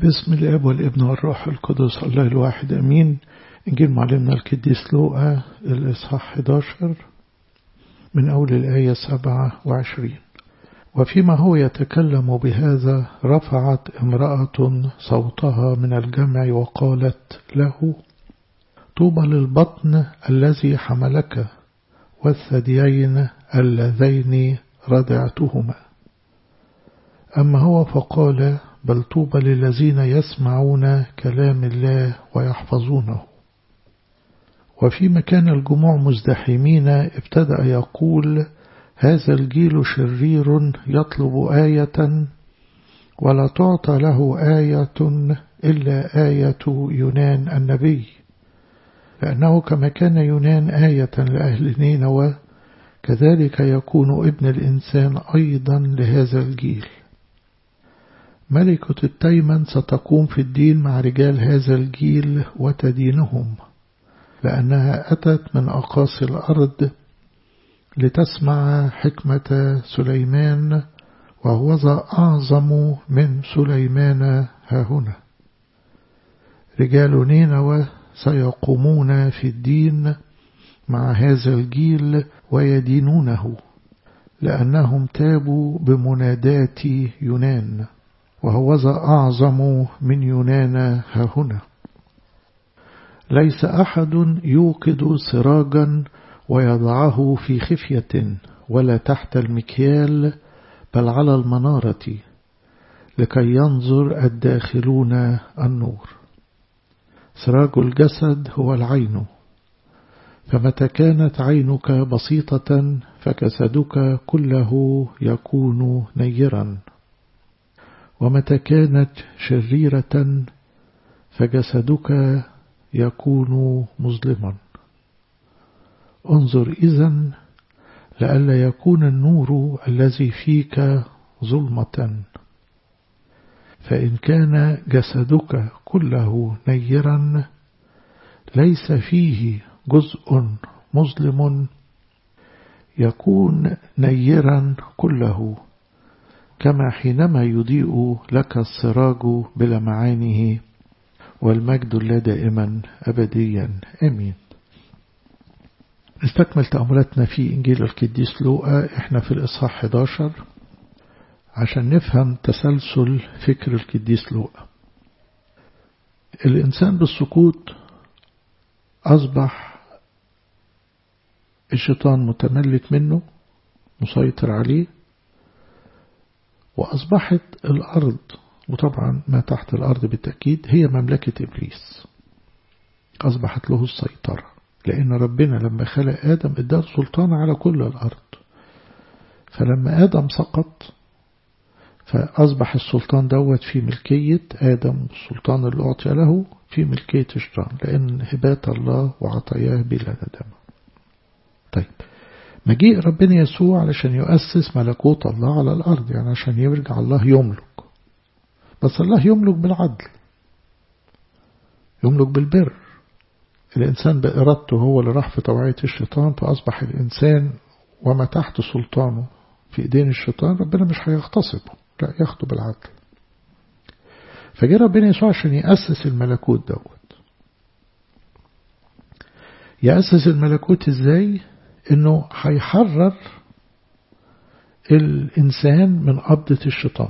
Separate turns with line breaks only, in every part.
باسم الاب والابن والروح القدس الله الواحد امين. انجيل معلمنا القديس لوقا الاصحاح 11 من اول الايه 27. وفيما هو يتكلم بهذا رفعت امرأة صوتها من الجمع وقالت له: طوبى للبطن الذي حملك والثديين اللذين رضعتهما. أما هو فقال: بل طوبى للذين يسمعون كلام الله ويحفظونه. وفيما كان الجموع مزدحمين ابتدأ يقول: هذا الجيل شرير يطلب آية ولا تعطى له آية إلا آية يونان النبي، لأنه كما كان يونان آية لأهل نينوى كذلك يكون ابن الإنسان أيضا لهذا الجيل. ملكة التيمن ستقوم في الدين مع رجال هذا الجيل وتدينهم، لأنها أتت من أقاصي الأرض لتسمع حكمة سليمان، وهو أعظم من سليمان هاهنا. رجال نينوى سيقومون في الدين مع هذا الجيل ويدينونه، لأنهم تابوا بمنادات يونان، وهو أعظم من يونان هاهنا. ليس أحد يوقد سراجا ويضعه في خفية ولا تحت المكيال، بل على المنارة لكي ينظر الداخلون النور. سراج الجسد هو العين، فمتى كانت عينك بسيطة فجسدك كله يكون نيرا، ومتى كانت شريرة فجسدك يكون مظلما. انظر إذن لئلا يكون النور الذي فيك ظلمة. فإن كان جسدك كله نيرا ليس فيه جزء مظلم يكون نيرا كله، كما حينما يضيء لك السراج بلمعانه، والمجد لا دائما أبديا آمين. نستكمل تأملاتنا في إنجيل القديس لوقا. احنا في الإصحاح 11 عشان نفهم تسلسل فكر القديس لوقا. الإنسان بالسقوط أصبح الشيطان متملك منه، مسيطر عليه، وأصبحت الأرض، وطبعا ما تحت الأرض بالتأكيد، هي مملكة إبليس. أصبحت له السيطرة، لأن ربنا لما خلق آدم اداه سلطان على كل الأرض. فلما آدم سقط فأصبح السلطان دوت في ملكية آدم، السلطان اللي أعطي له في ملكية الشيطان، لأن هبات الله وعطاياه بلا ندم. طيب، مجيء ربنا يسوع علشان يؤسس ملكوت الله على الأرض، يعني عشان يرجع الله يملك، بس الله يملك بالعدل، يملك بالبر. الإنسان بإرادته هو اللي راح في توعية الشيطان، فأصبح الإنسان وما تحت سلطانه في إيدين الشيطان. ربنا مش هيغتصبه، لا، ياخده بالعدل. فجاء ربنا يسوع عشان يأسس الملكوت دوت. يأسس الملكوت إزاي؟ إنه هيحرر الإنسان من قبضة الشيطان.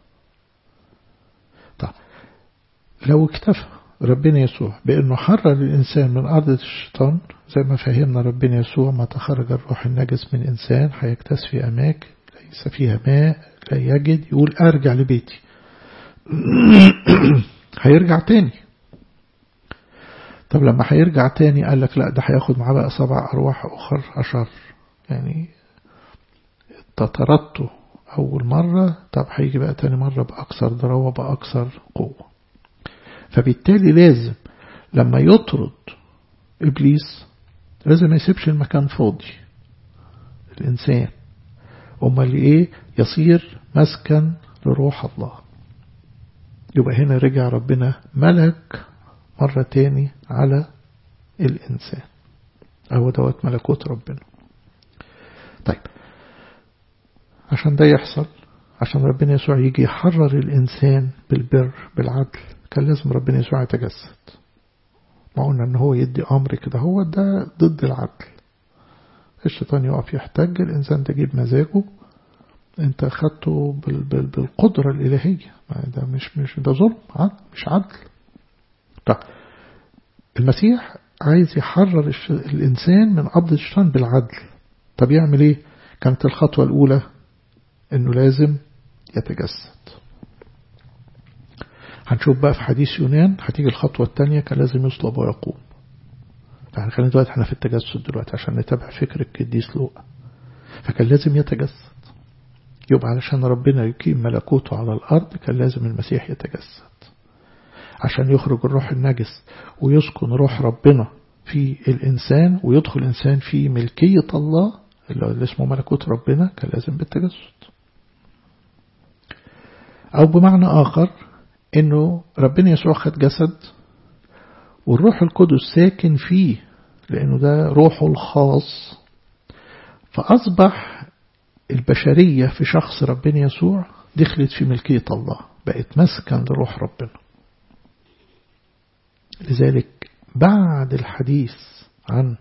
طيب، لو اكتفى ربنا يسوع بأنه حرر الإنسان من قبضة الشيطان، زي ما فهمنا ربنا يسوع: ما تخرج الروح النجس من إنسان هيكتس في أماكن ليس فيها ماء لا يجد، يقول أرجع لبيتي. هيرجع تاني. طب لما هيرجع تاني قال لك لا، ده هياخد معاه بقى 7 أرواح أخر أشر. يعني تطردته أول مرة، طب هيجي بقى تاني مرة بأكثر ضراوة بأكثر قوة. فبالتالي لازم لما يطرد إبليس لازم ما يسيبش المكان فاضي الإنسان، أمال إيه؟ يصير مسكن لروح الله. يبقى هنا رجع ربنا ملك مرة تاني على الإنسان، أو دوت ملكوت ربنا. طيب، عشان ده يحصل عشان ربنا يسوع يجي يحرر الإنسان بالبر بالعدل كان لازم ربنا يسوع يتجسد. ما قلنا ان هو يدي امر كده هو ده ضد العدل. الشيطان يقف يحتج الانسان ده يجيب مزاجه انت خدته بالقدرة الالهية. ده مش ده ظلم مش عدل. طيب المسيح عايز يحرر الانسان من قبض الشيطان بالعدل. طب يعمل ايه؟ كانت الخطوة الاولى انه لازم يتجسد. هنشوف بقى في حديث يونان هتيجي الخطوة الثانية كان لازم يصلب ويقوم. يعني خلينا دلوقتي احنا في التجسد دلوقتي عشان نتابع فكر القديس لوقا. فكان لازم يتجسد. يبقى علشان ربنا يقيم ملكوته على الأرض كان لازم المسيح يتجسد عشان يخرج الروح النجس ويسكن روح ربنا في الإنسان ويدخل الإنسان في ملكية الله اللي اسمه ملكوت ربنا كان لازم بالتجسد. أو بمعنى آخر إنه ربنا يسوع خد جسد والروح القدس ساكن فيه لأنه ده روحه الخاص. فأصبح البشرية في شخص ربنا يسوع دخلت في ملكية الله بقت مسكن لروح ربنا. لذلك بعد الحديث عن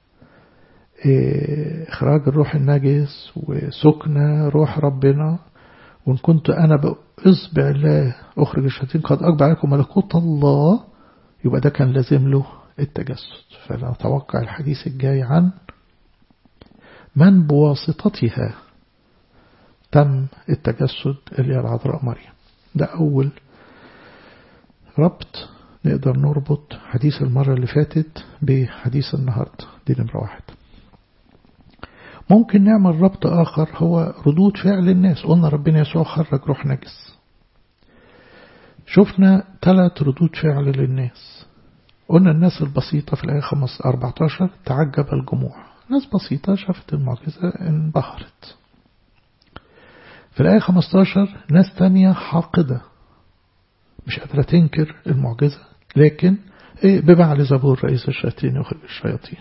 إخراج الروح النجس وسكن روح ربنا وإن كنت أنا بإصبع الله أخرج الشياطين قد أقبل عليكم ملكوت الله يبقى ده كان لازم له التجسد. فنتوقع الحديث الجاي عن من بواسطتها تم التجسد اللي هي العذراء مريم. ده أول ربط نقدر نربط حديث المرة اللي فاتت بحديث النهاردة. دي نمرة واحد. ممكن نعمل ربط آخر هو ردود فعل الناس. قلنا ربنا يسوع خرج روح نجس. شفنا 3 ردود فعل للناس. قلنا الناس البسيطة في الآية 14 تعجب الجموع. ناس بسيطة شافت المعجزة انبهرت. في الآية 15 ناس تانية حاقدة مش قادرة تنكر المعجزة لكن ببعل زبور رئيس الشياطين يخرج الشياطين.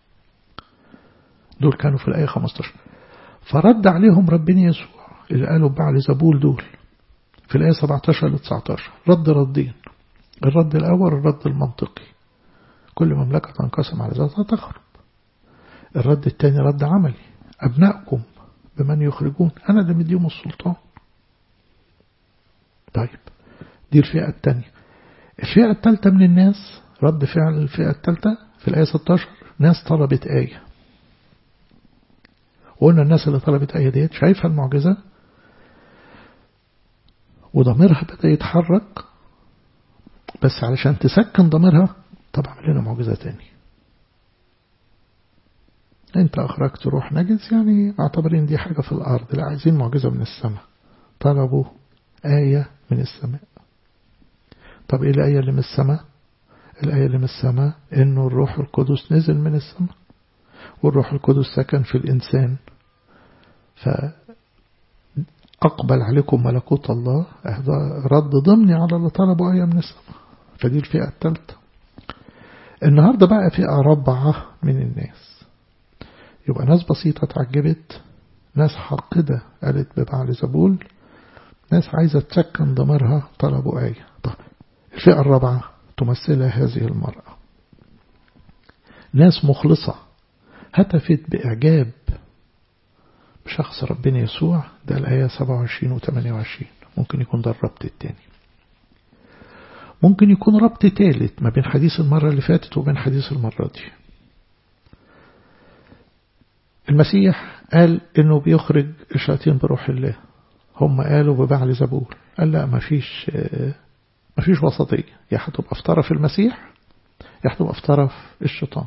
دول كانوا في الآية 15. فرد عليهم ربنا يسوع اللي قالوا ببعل زبول دول في الآية 17 ل 19 ردين. الرد الأول الرد المنطقي كل مملكة تنقسم على ذاتها تخرب. الرد الثاني رد عملي أبنائكم بمن يخرجون أنا اللي مديهم السلطان. طيب دي الفئة الثانية. الفئة الثالثة من الناس رد فعل الفئة الثالثة في الآية 16 ناس طلبت آية. وقلنا الناس اللي طلبت آية ديت شايفة المعجزة وضميرها بدأ يتحرك بس علشان تسكن ضميرها طب اعمل لنا معجزة تاني. انت اخرجت روح نجس يعني اعتبرين دي حاجة في الارض لا عايزين معجزة من السماء. طلبوا آية من السماء. طب ايه الآية اللي من السماء؟ الآية اللي من السماء انه الروح القدس نزل من السماء والروح القدس سكن في الانسان فأقبل عليكم ملكوت الله. رد ضمني على اللي طلبوا آية من السماء. فدي الفئة الثالثة. النهاردة بقى فئة رابعة من الناس. يبقى ناس بسيطة تعجبت ناس حاقدة قالت ببعل زبول ناس عايزة تسكن ضميرها طلبوا آية. طب الفئة الرابعة تمثلها هذه المرأة ناس مخلصة هتفت بإعجاب بشخص ربنا يسوع. ده الآية 27 و 28. ممكن يكون ده الربط الثاني. ممكن يكون ربط ثالث ما بين حديث المرة اللي فاتت وبين حديث المرة دي. المسيح قال إنه بيخرج الشياطين بروح الله. هم قالوا ببعل زبول. قال لا ما فيش وسطية. يا هتبقى في طرف المسيح يا هتبقى في طرف الشيطان.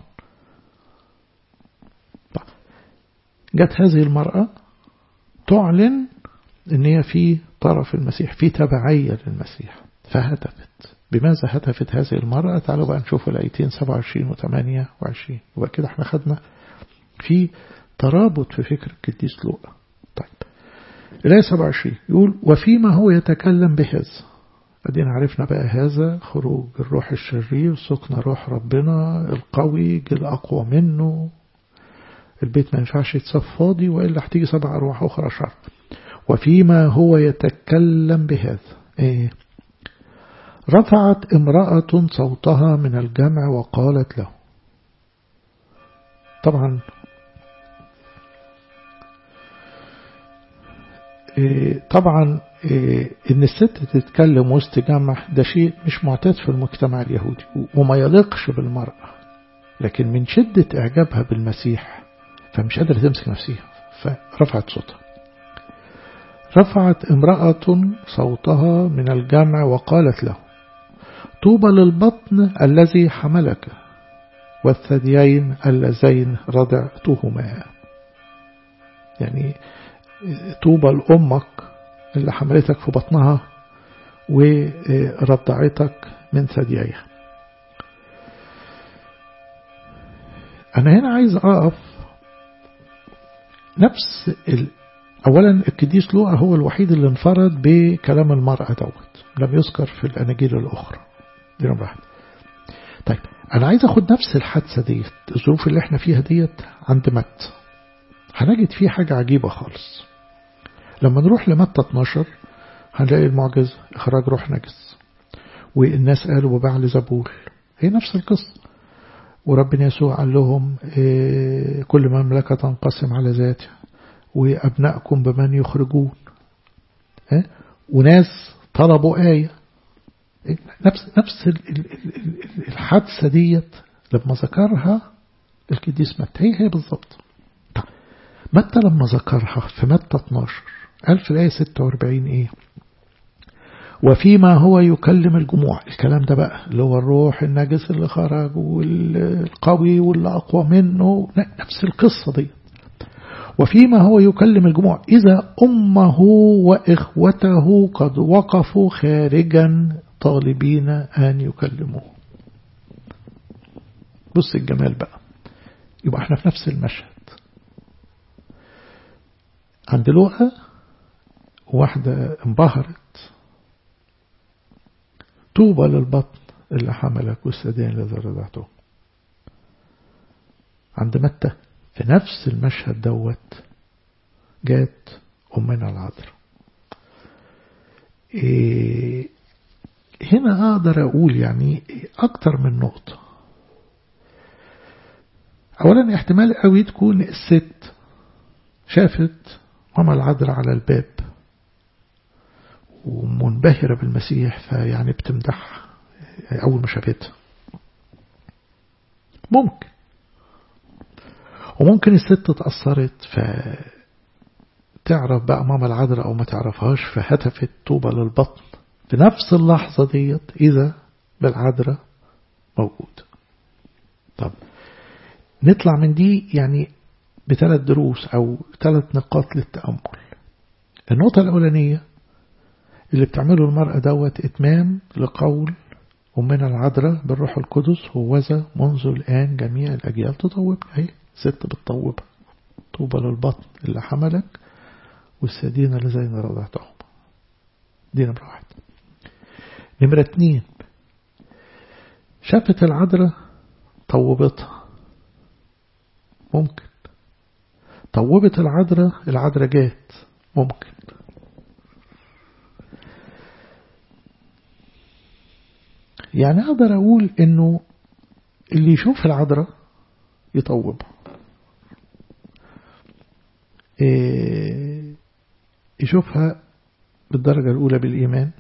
جت هذه المرأة تعلن ان هي في طرف المسيح في تبعية للمسيح فهتفت. بماذا هتفت هذه المرأة؟ تعالوا بقى نشوف الآيتين 27 و 28. وبقى كده احنا خدنا في ترابط في فكر القديس لوقا. طيب الآية 27 يقول وفيما هو يتكلم بهذا. ادينا عرفنا بقى هذا خروج الروح الشرير سكن روح ربنا القوي جه الأقوى منه. البيت ما ينفعش يتصف فاضي وإلا هتيجي 7 أرواح أخرى شر. وفيما هو يتكلم بهذا إيه؟ رفعت امرأة صوتها من الجمع وقالت له. طبعا إن الست تتكلم وسط جمع ده شيء مش معتاد في المجتمع اليهودي وما يليقش بالمرأة، لكن من شدة إعجابها بالمسيح فمش قادرة تمسك نفسها فرفعت صوتها. رفعت امرأة صوتها من الجمع وقالت له: طوبى للبطن الذي حملك والثديين اللذين رضعتهما. يعني طوبى لأمك اللي حملتك في بطنها ورضعتك من ثدييها. أنا هنا عايز أقف نفس أولا القديس لوقا هو الوحيد اللي انفرد بكلام المرأة دوت، لم يذكر في الأناجيل الأخرى. دي نمرة واحد. طيب أنا عايز أخد نفس الحادثة ديت، الظروف اللي احنا فيها ديت عند متى، هنجد فيه حاجة عجيبة خالص. لما نروح لمتى 12 هنلاقي المعجزة إخراج روح نجس، والناس قالوا ببعل زبول، هي نفس القصة. وربنا يسوع قال لهم كل مملكة تنقسم على ذاتها وأبنائكم بمن يخرجون. وناس طلبوا آية. نفس الحادثة ديت لما ذكرها القديس متى هي بالضبط. متى لما ذكرها في متى 12 قال في الآية 46 إيه؟ وفيما هو يكلم الجموع. الكلام ده بقى اللي هو الروح النجس اللي خرج والقوي واللي أقوى منه، نفس القصة دي. وفيما هو يكلم الجموع إذا أمه وإخوته قد وقفوا خارجا طالبين أن يكلموه. بص الجمال بقى، يبقى احنا في نفس المشهد. عند لوقا واحدة انبهرت، طوبى للبطن اللي حملك والثديين اللي رضعته. عند متى في نفس المشهد دوت جات أمنا العذراء. هنا أقدر أقول يعني أكتر من نقطة. أولا احتمال قوي تكون الست شافت ماما العذراء على الباب ومنبهرة بالمسيح، فيعني بتمدح أول ما شافتها. ممكن، وممكن الست اتأثرت فتعرف بقى ماما العذراء أو ما تعرفهاش فهتفت طوبى للبطن في نفس اللحظة ديت إذا بالعذراء موجود. طب نطلع من دي يعني بثلاث دروس أو 3 نقاط للتأمل. النقطة الأولانية اللي بتعمله المرأة دوت إتمام لقول أمنا العذراء بالروح القدس هوذا منذ الآن جميع الأجيال تطوبها. هي ست بتطوبها. طوبى للبطن اللي حملك والثديين اللذين رضعتهم. دي نمرة 1. نمرة 2 شافت العذراء طوبتها. ممكن طوبت العذراء جات. ممكن. يعني أقدر أقول إنه اللي يشوف العذراء يطوبها. يشوفها بالدرجة الأولى بالإيمان،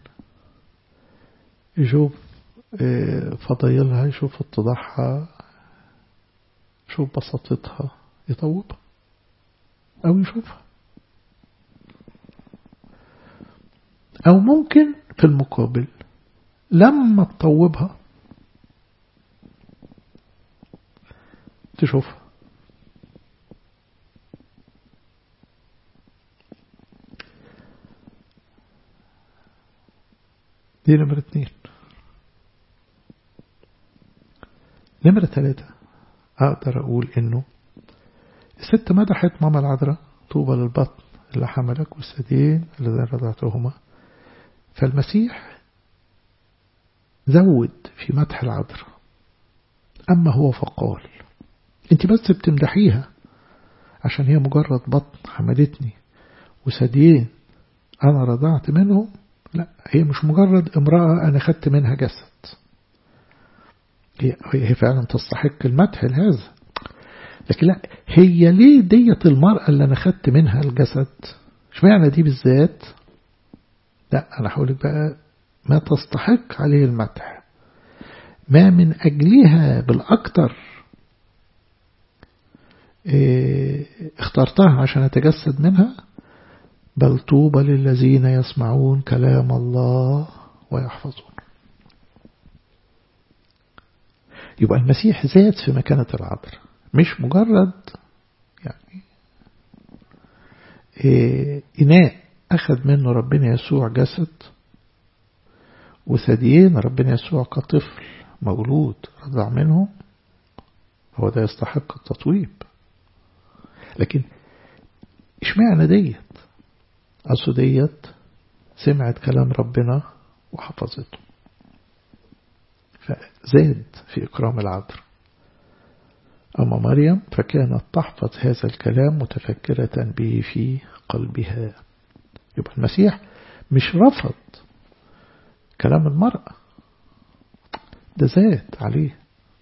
يشوف فضيلها، يشوف اتضاحها، يشوف بساطتها يطوبها أو يشوفها. أو ممكن في المقابل لما تطوبها تشوفها. دي نمرة 2. نمرة 3 أقدر أقول إنه الست مدحت ماما العذراء طوبى للبطن اللي حملك والثديين اللذين رضعتهما. فالمسيح زود في مدح العذراء. أما هو فقال أنت بس بتمدحيها عشان هي مجرد بطن حملتني وثديين أنا رضعت منه، لا، هي مش مجرد امرأة أنا خدت منها جسد، هي فعلا تستحق المدح لهذا، لكن لا، هي ليه ديت المرأة اللي أنا خدت منها الجسد، اشمعنى دي بالذات؟ لا، أنا هقولك بقى ما تستحق عليه المدح، ما من أجلها بالأكتر اخترتها عشان أتجسد منها، بل طوبى للذين يسمعون كلام الله ويحفظون. يبقى المسيح زاد في مكانة العذراء، مش مجرد يعني إناء أخذ منه ربنا يسوع جسد، وثديين ربنا يسوع كطفل مولود رضع منه، هو ده يستحق التطويب. لكن اشمعنى ديت؟ أصل ديت سمعت كلام ربنا وحفظته، فزاد في إكرام العذراء. أما مريم فكانت تحفظ هذا الكلام متفكرة به في قلبها. يبقى المسيح مش رفض كلام المرأة، ده زاد عليه.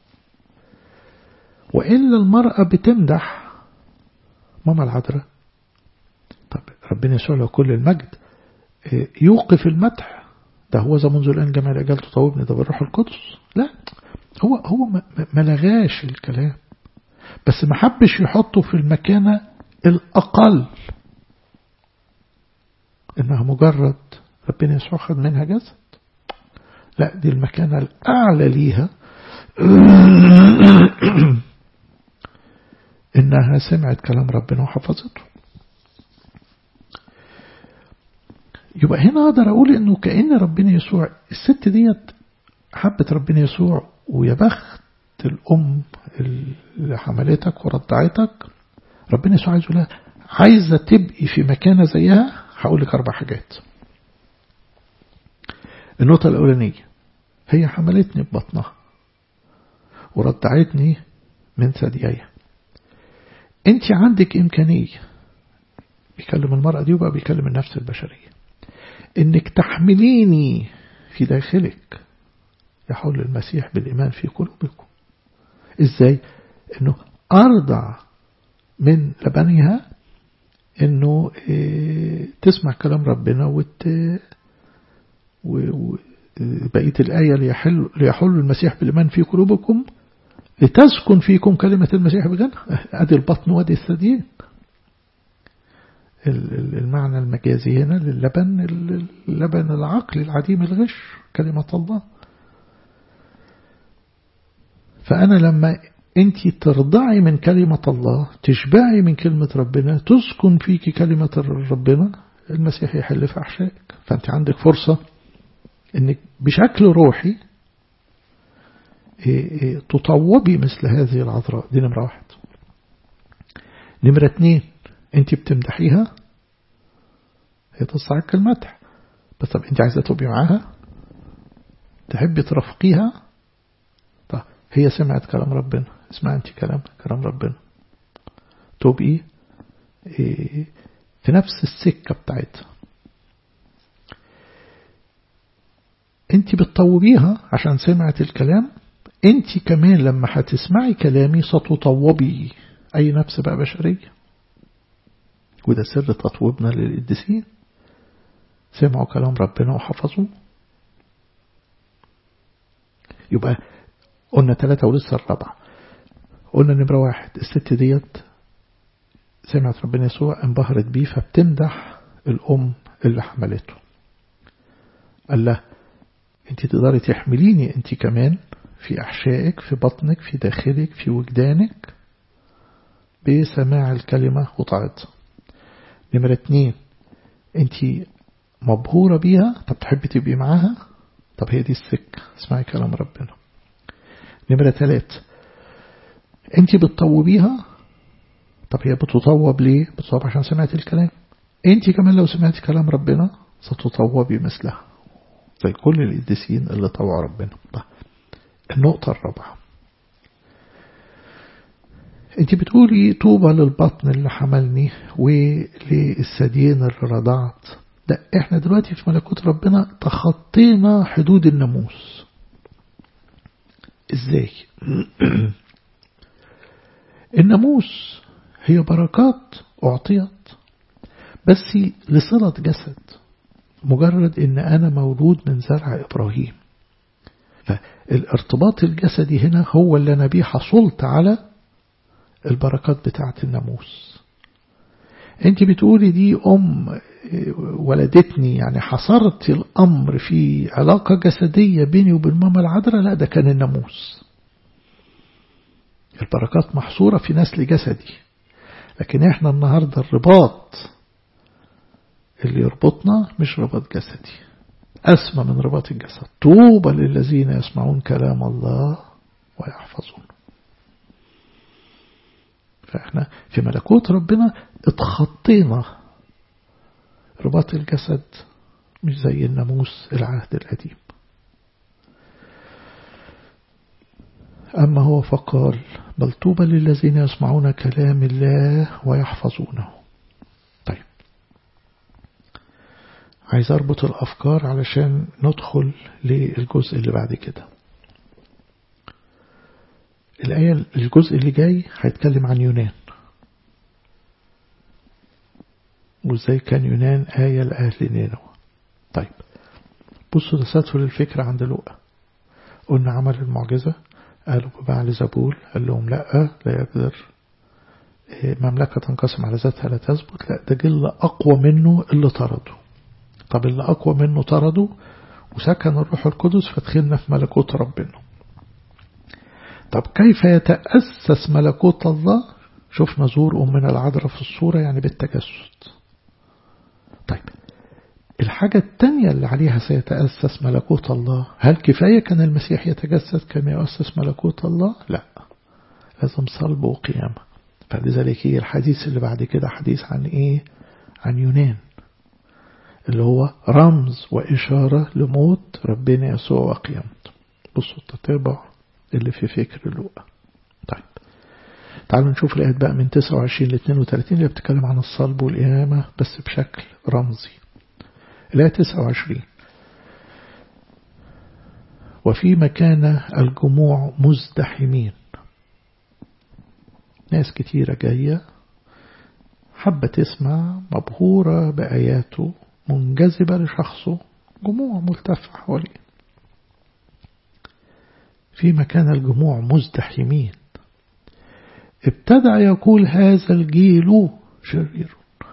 وإلا المرأة بتمدح ماما العذراء، طب ربنا يسوع له كل المجد يوقف المدح، ده هو ذا منذ الآن جميع الأجيال تطوبني ده بالروح القدس. لا، هو ما لغاش الكلام، بس ما حبش يحطه في المكانة الأقل، إنها مجرد ربنا يسوع خد منها جسد. لا، دي المكانة الأعلى ليها إنها سمعت كلام ربنا وحفظته. يبقى هنا أقدر أقول إنه كأن ربنا يسوع الست ديت حبت ربنا يسوع، ويا بخت الأم اللي حملتك ورضعتك. ربنا يسوع عايز يقول لها عايزة تبقي في مكانة زيها. هقول لك 4 حاجات. النقطة الأولانية، هي حملتني ببطنها ورضعتني من ثدييها. انت عندك إمكانية، بيكلم المرأة دي وبقى بيكلم النفس البشرية، انك تحمليني في داخلك يحول المسيح بالإيمان في قلوبكم. ازاي؟ انه ارضع من لبنها، انه تسمع كلام ربنا وبقية الآية ليحل المسيح بالإيمان في قلوبكم لتسكن فيكم كلمة المسيح بجنة. ادي البطن وادي الثديين. المعنى المجازي هنا للبن، اللبن العقل العديم الغش، كلمة الله. فأنا لما أنت ترضعي من كلمة الله، تشبعي من كلمة ربنا، تسكن فيك كلمة ربنا، المسيح يحل في أحشائك. فأنت عندك فرصة أنك بشكل روحي تطوبي مثل هذه العذراء. دي نمرة 1. نمرة 2، أنت بتمدحيها، هي تستحق المدح، بس طب أنت عايزة تبقي معاها، تحبي ترافقيها. طب هي سمعت كلام ربنا، اسمع أنت كلام ربنا، تبقي في نفس السكة بتاعتها. أنت بتطوبيها عشان سمعت الكلام، أنت كمان لما هتسمعي كلامي ستطوبي أي نفس بقى بشرية. وده سر تطويبنا للقديسين، سمعوا كلام ربنا وحفظوه. يبقى قلنا 3 ولسه 4. قلنا نمرة 1، الست ديت سمعت ربنا يسوع انبهرت بيه، فبتمدح الأم اللي حملته. قال لها انت تقدري تحمليني انت كمان في أحشائك، في بطنك، في داخلك، في وجدانك، بسماع الكلمة وطاعتها. نمرة 2، انت مبهورة بيها، طب تحبي تبقي معاها، طب هي دي السكة، اسمعي كلام ربنا. نمرة 3، انت بتطوبيها، طب هي بتطوب ليه؟ بتطوب عشان سمعت الكلام. انت كمان لو سمعت كلام ربنا ستطوبي مثلها زي كل القديسين اللي طوعوا ربنا. النقطة 4، انت بتقولي طوبى للبطن اللي حملني وللثديين اللي رضعت. ده احنا دلوقتي في ملكوت ربنا تخطينا حدود الناموس. ازاي؟ الناموس هي بركات أعطيت بس لصلة جسد، مجرد ان انا مولود من زرع ابراهيم، فالارتباط الجسدي هنا هو اللي انا بيه حصلت على البركات بتاعة الناموس. انت بتقولي دي ولدتني، يعني حصرت الامر في علاقة جسدية بيني وبين ماما العذراء. لا، ده كان الناموس. البركات محصورة في نسل جسدي، لكن احنا النهاردة الرباط اللي يربطنا مش رباط جسدي، أسمى من رباط الجسد. طوبى للذين يسمعون كلام الله ويحفظون. فإحنا في ملكوت ربنا اتخطينا رباط الجسد، مش زي الناموس العهد القديم. أما هو فقال بل طوبى للذين يسمعون كلام الله ويحفظونه. طيب، عايز أربط الأفكار علشان ندخل للجزء اللي بعد كده. الآية الجزء اللي جاي هيتكلم عن يونان، وإزاي كان يونان آية لأهل نينوى. طيب، بصوا تساتفل الفكرة عند لوقا. قلنا عمل المعجزة، قالوا ببعل زبول، قال لهم لا يقدر مملكة تنقسم على ذاتها لا تثبت. لا، ده جل أقوى منه اللي طرده. طب اللي أقوى منه طرده وسكن الروح القدس، فدخلنا في ملكوت ربنا. طب كيف يتأسس ملكوت الله؟ شفنا زور أمنا العذراء في الصورة، يعني بالتجسد. طيب، الحاجة التانية اللي عليها سيتأسس ملكوت الله، هل كفاية كان المسيح يتجسد كما يؤسس ملكوت الله؟ لا، لازم صلب وقيامة. فلذلك هي الحديث اللي بعد كده حديث عن إيه؟ عن يونان، اللي هو رمز وإشارة لموت ربنا يسوع وقيامته. بصوا التتابع اللي في فكر لوقا. طيب، تعالوا نشوف الآيات بقى من 29 ل 32 اللي بتتكلم عن الصلب والقيامة بس بشكل رمزي. الآية 29: وفيما كان الجموع مزدحمين، ناس كتيرة جاية حابة تسمع، مبهورة بآياته، منجذبة لشخصه، جموع ملتفة حواليه. فيما كان الجموع مزدحمين ابتدع يقول هذا الجيل شرير.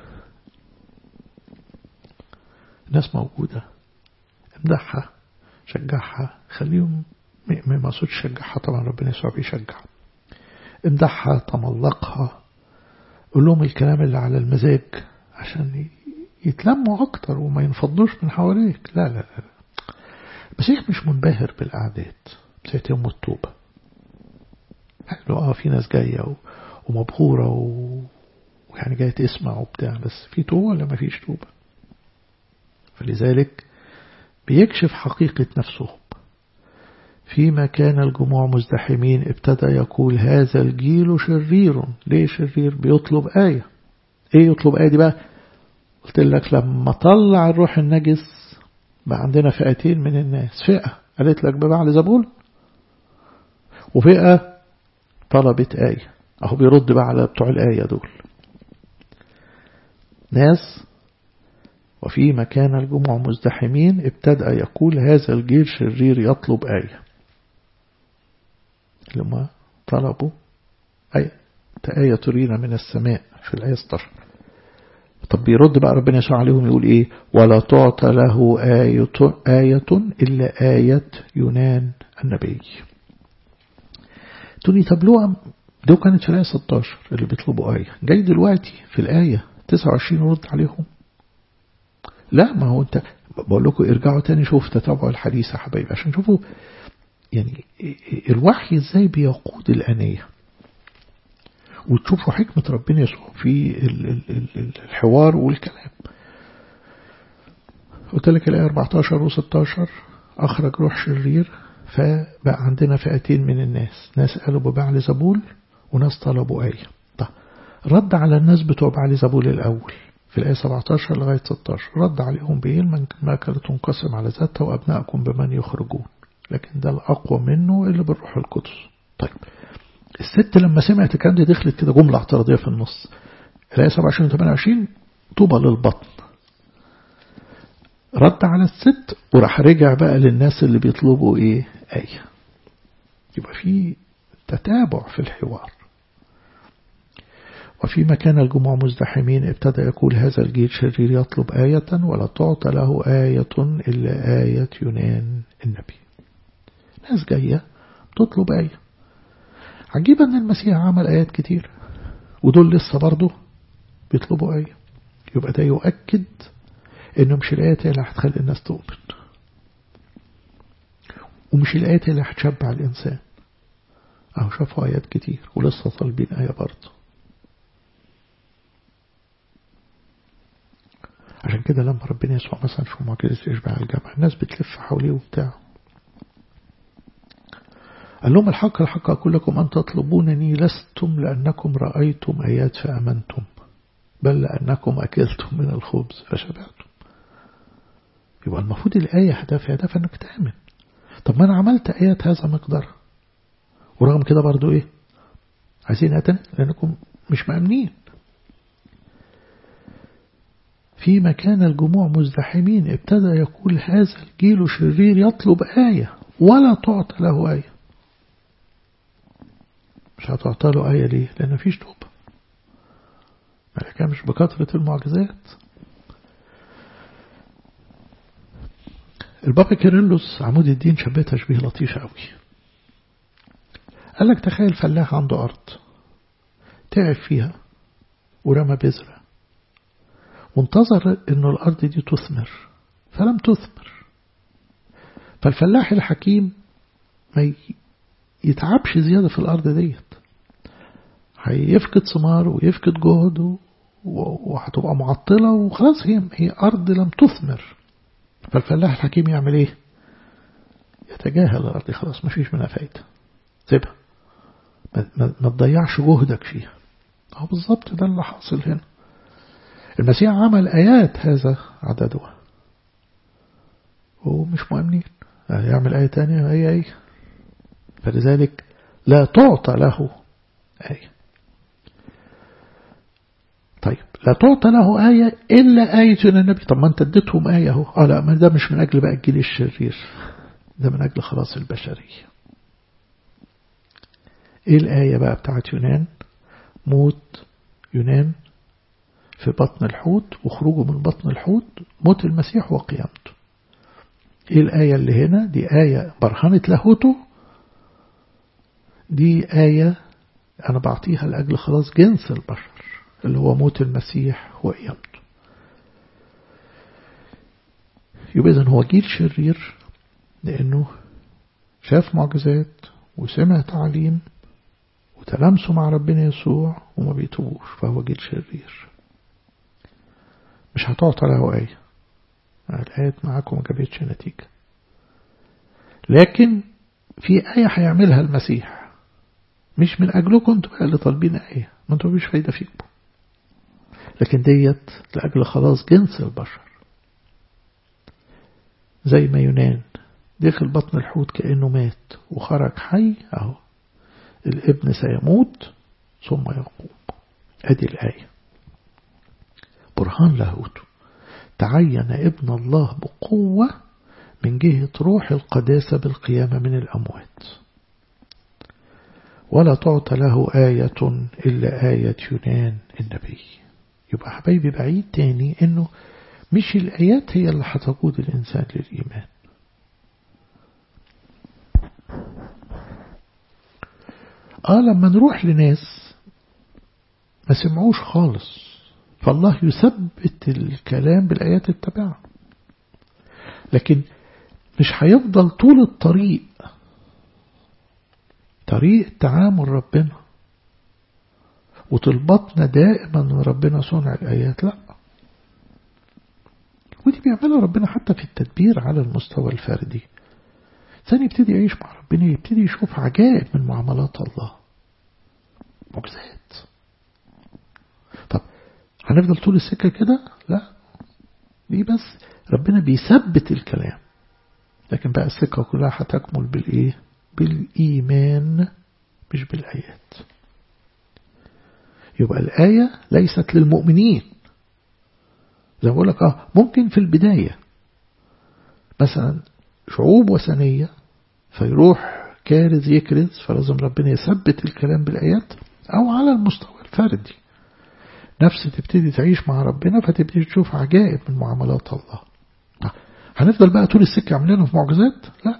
ناس موجودة، امدحها، شجعها، خليهم ما صوت شجعها، طبعا ربنا يسوع بيشجع. امدحها، تملقها، قول لهم الكلام اللي على المزاج عشان يتلموا أكتر وما ينفضوش من حواليك. لا لا لا، المسيح مش منبهر بالأعداد، سيتم التوبة. في ناس جاية ومبهورة ويعني جاية تسمع وبتاع، بس في توبة ولا ما فيش توبة؟ فلذلك بيكشف حقيقة نفسهم. فيما كان الجموع مزدحمين ابتدى يقول هذا الجيل شرير. ليه شرير؟ بيطلب آية. ايه يطلب آية دي بقى؟ قلت لك لما طلع الروح النجس بقى عندنا فئتين من الناس. فئة قالت لك ببعل زبول، وفئة طلبت آية. اهو بيرد بقى على بتوع الآية دول. ناس وفيما كان الجموع مزدحمين ابتدأ يقول هذا الجيل شرير يطلب آية. لما طلبوا آية ترينا من السماء في الآية 16. طب بيرد بقى ربنا يسوع عليهم يقول إيه؟ ولا تعطى له آية إلا آية يونان النبي. تقولي طب لو كانت في الآية 16 اللي بيطلبوا آية، جاي دلوقتي في الآية 29 يرد عليهم؟ لا، ما هو انت بقول لكم ارجعوا تاني شوف تتابعوا الحديث يا حبايبي عشان شوفوا يعني الوحي ازاي بيقود الآنية، وتشوفوا حكمة ربنا يسوع في الحوار والكلام. قلت لك الآية 14 و16 أخرج روح شرير، فبقى عندنا فئتين من الناس. ناس قالوا ببعل زبول وناس طلبوا آية. طب رد على الناس بتوع بعل زبول الأول، في الآية 17 لغاية 16 رد عليهم بإيه؟ ما كانت تنقسم على ذاتها وأبنائكم بمن يخرجون، لكن ده الأقوى منه اللي بالروح القدس. طيب الست لما سمعت الكلام ده دخلت كده جملة اعتراضية في النص، الآية 27 28 طوبى للبطن. رد على الست وراح رجع بقى للناس اللي بيطلبوا إيه؟ آية. يبقى في تتابع في الحوار. وفيما كان الجموع مزدحمين ابتدى يقول هذا الجيل شرير يطلب آية ولا تعطى له آية إلا آية يونان النبي. ناس جاية تطلب آية. عجيب أن المسيح عمل آيات كتير ودول لسه برضه بيطلبوا آية. يبقى ده يؤكد إنه مش الآيات اللي هتخلي الناس تؤمن، ومش الآيات اللي هتشبع الإنسان. أهو شافوا آيات كتير ولسه طالبين آية برضه. عشان كده لما ربنا يسوع مثلا شو معجزة إشباع الجمع الناس بتلف حواليه وبتاع، قال لهم الحق الحق أقول لكم أن تطلبونني لستم لأنكم رأيتم آيات فأمنتم، بل لأنكم أكلتم من الخبز فشبعتم. يبقى المفروض الآية هدف أنك تأمن. طب ما أنا عملت آيات هذا مقدار ورغم كده برضو إيه عايزين أتن لأنكم مش مأمنين. في مكان الجموع مزدحمين ابتدى يقول هذا الجيل شرير يطلب آية ولا تعطى له آية. مش هتعطى له آية ليه؟ لأن مفيش توبة. ملكة مش بكثرة المعجزات. البابا كيرلس عمود الدين شبه تشبيه لطيف قوي. قال لك تخيل فلاح عنده أرض تعب فيها ورمى بذرة وانتظر انه الأرض دي تثمر فلم تثمر. فالفلاح الحكيم ما يتعبش زيادة في الأرض ديت، هيفقد ثمار ويفقد جهد وهتبقى معطلة وخلاص هي أرض لم تثمر. فالفلاح الحكيم يعمل ايه؟ يتجاهل الأرض، خلاص مفيش منها فايدة، سيبها، ما تضيعش جهدك فيها. هو بالظبط ده اللي حاصل هنا. المسيح عمل آيات هذا عددها ومش مؤمنين، يعمل آية تانية هي أي. فلذلك لا تعطى له آية. طيب لا تعطى له آية إلا آية النبي. طب ما أنت اديتهم آية اهو. لا ما ده مش من أجل بقى الجيل الشرير، ده من أجل خلاص البشرية. إيه الآية بقى بتاعت يونان؟ موت يونان في بطن الحوت وخروجه من بطن الحوت، موت المسيح وقيامته. ايه الآية اللي هنا؟ دي آية برهنة لاهوته، دي آية أنا بعطيها لأجل خلاص جنس البشر اللي هو موت المسيح وقيامته. يبقى إذن هو جيل شرير لأنه شاف معجزات وسمع تعليم وتلامسوا مع ربنا يسوع وما بيتوبوش، فهو جيل شرير. مش هتعطى له آية، الآيات معاكم ما جابتش نتيجة. لكن في آية هيعملها المسيح مش من أجلكم انتوا بقى اللي طالبين آية، ما انتوا مفيش فايدة فيكم، لكن ديت لأجل خلاص جنس البشر. زي ما يونان دخل بطن الحوت كأنه مات وخرج حي، أهو الابن سيموت ثم يقوم. أدي الآية برهان لاهوته. تعين ابن الله بقوة من جهة روح القداسة بالقيامة من الأموات. ولا تعطى له آية إلا آية يونان النبي. يبقى حبايبي بعيد تاني إنه مش الآيات هي اللي هتقود الإنسان للإيمان. لما نروح لناس ما سمعوش خالص فالله يثبت الكلام بالآيات التابعة، لكن مش هيفضل طول الطريق طريق تعامل ربنا وطلباتنا دائما من ربنا صنع الآيات، لا. ودي بيعملها ربنا حتى في التدبير على المستوى الفردي. ثاني يبتدي يعيش مع ربنا، يبتدي يشوف عجائب من معاملات الله، معجزات. طب هنفضل طول السكة كده؟ لا، دي بس ربنا بيثبت الكلام، لكن بقى السكة كلها هتكمل بالإيه؟ بالإيمان مش بالآيات. يبقى الآية ليست للمؤمنين. زي ما بقول لك ممكن في البداية مثلا شعوب وثنية فيروح كارز يكرز، فلازم ربنا يثبت الكلام بالآيات، أو على المستوى الفردي نفس تبتدي تعيش مع ربنا فتبتدي تشوف عجائب من معاملات الله. هنفضل بقى طول السكة عاملينه في معجزات؟ لا،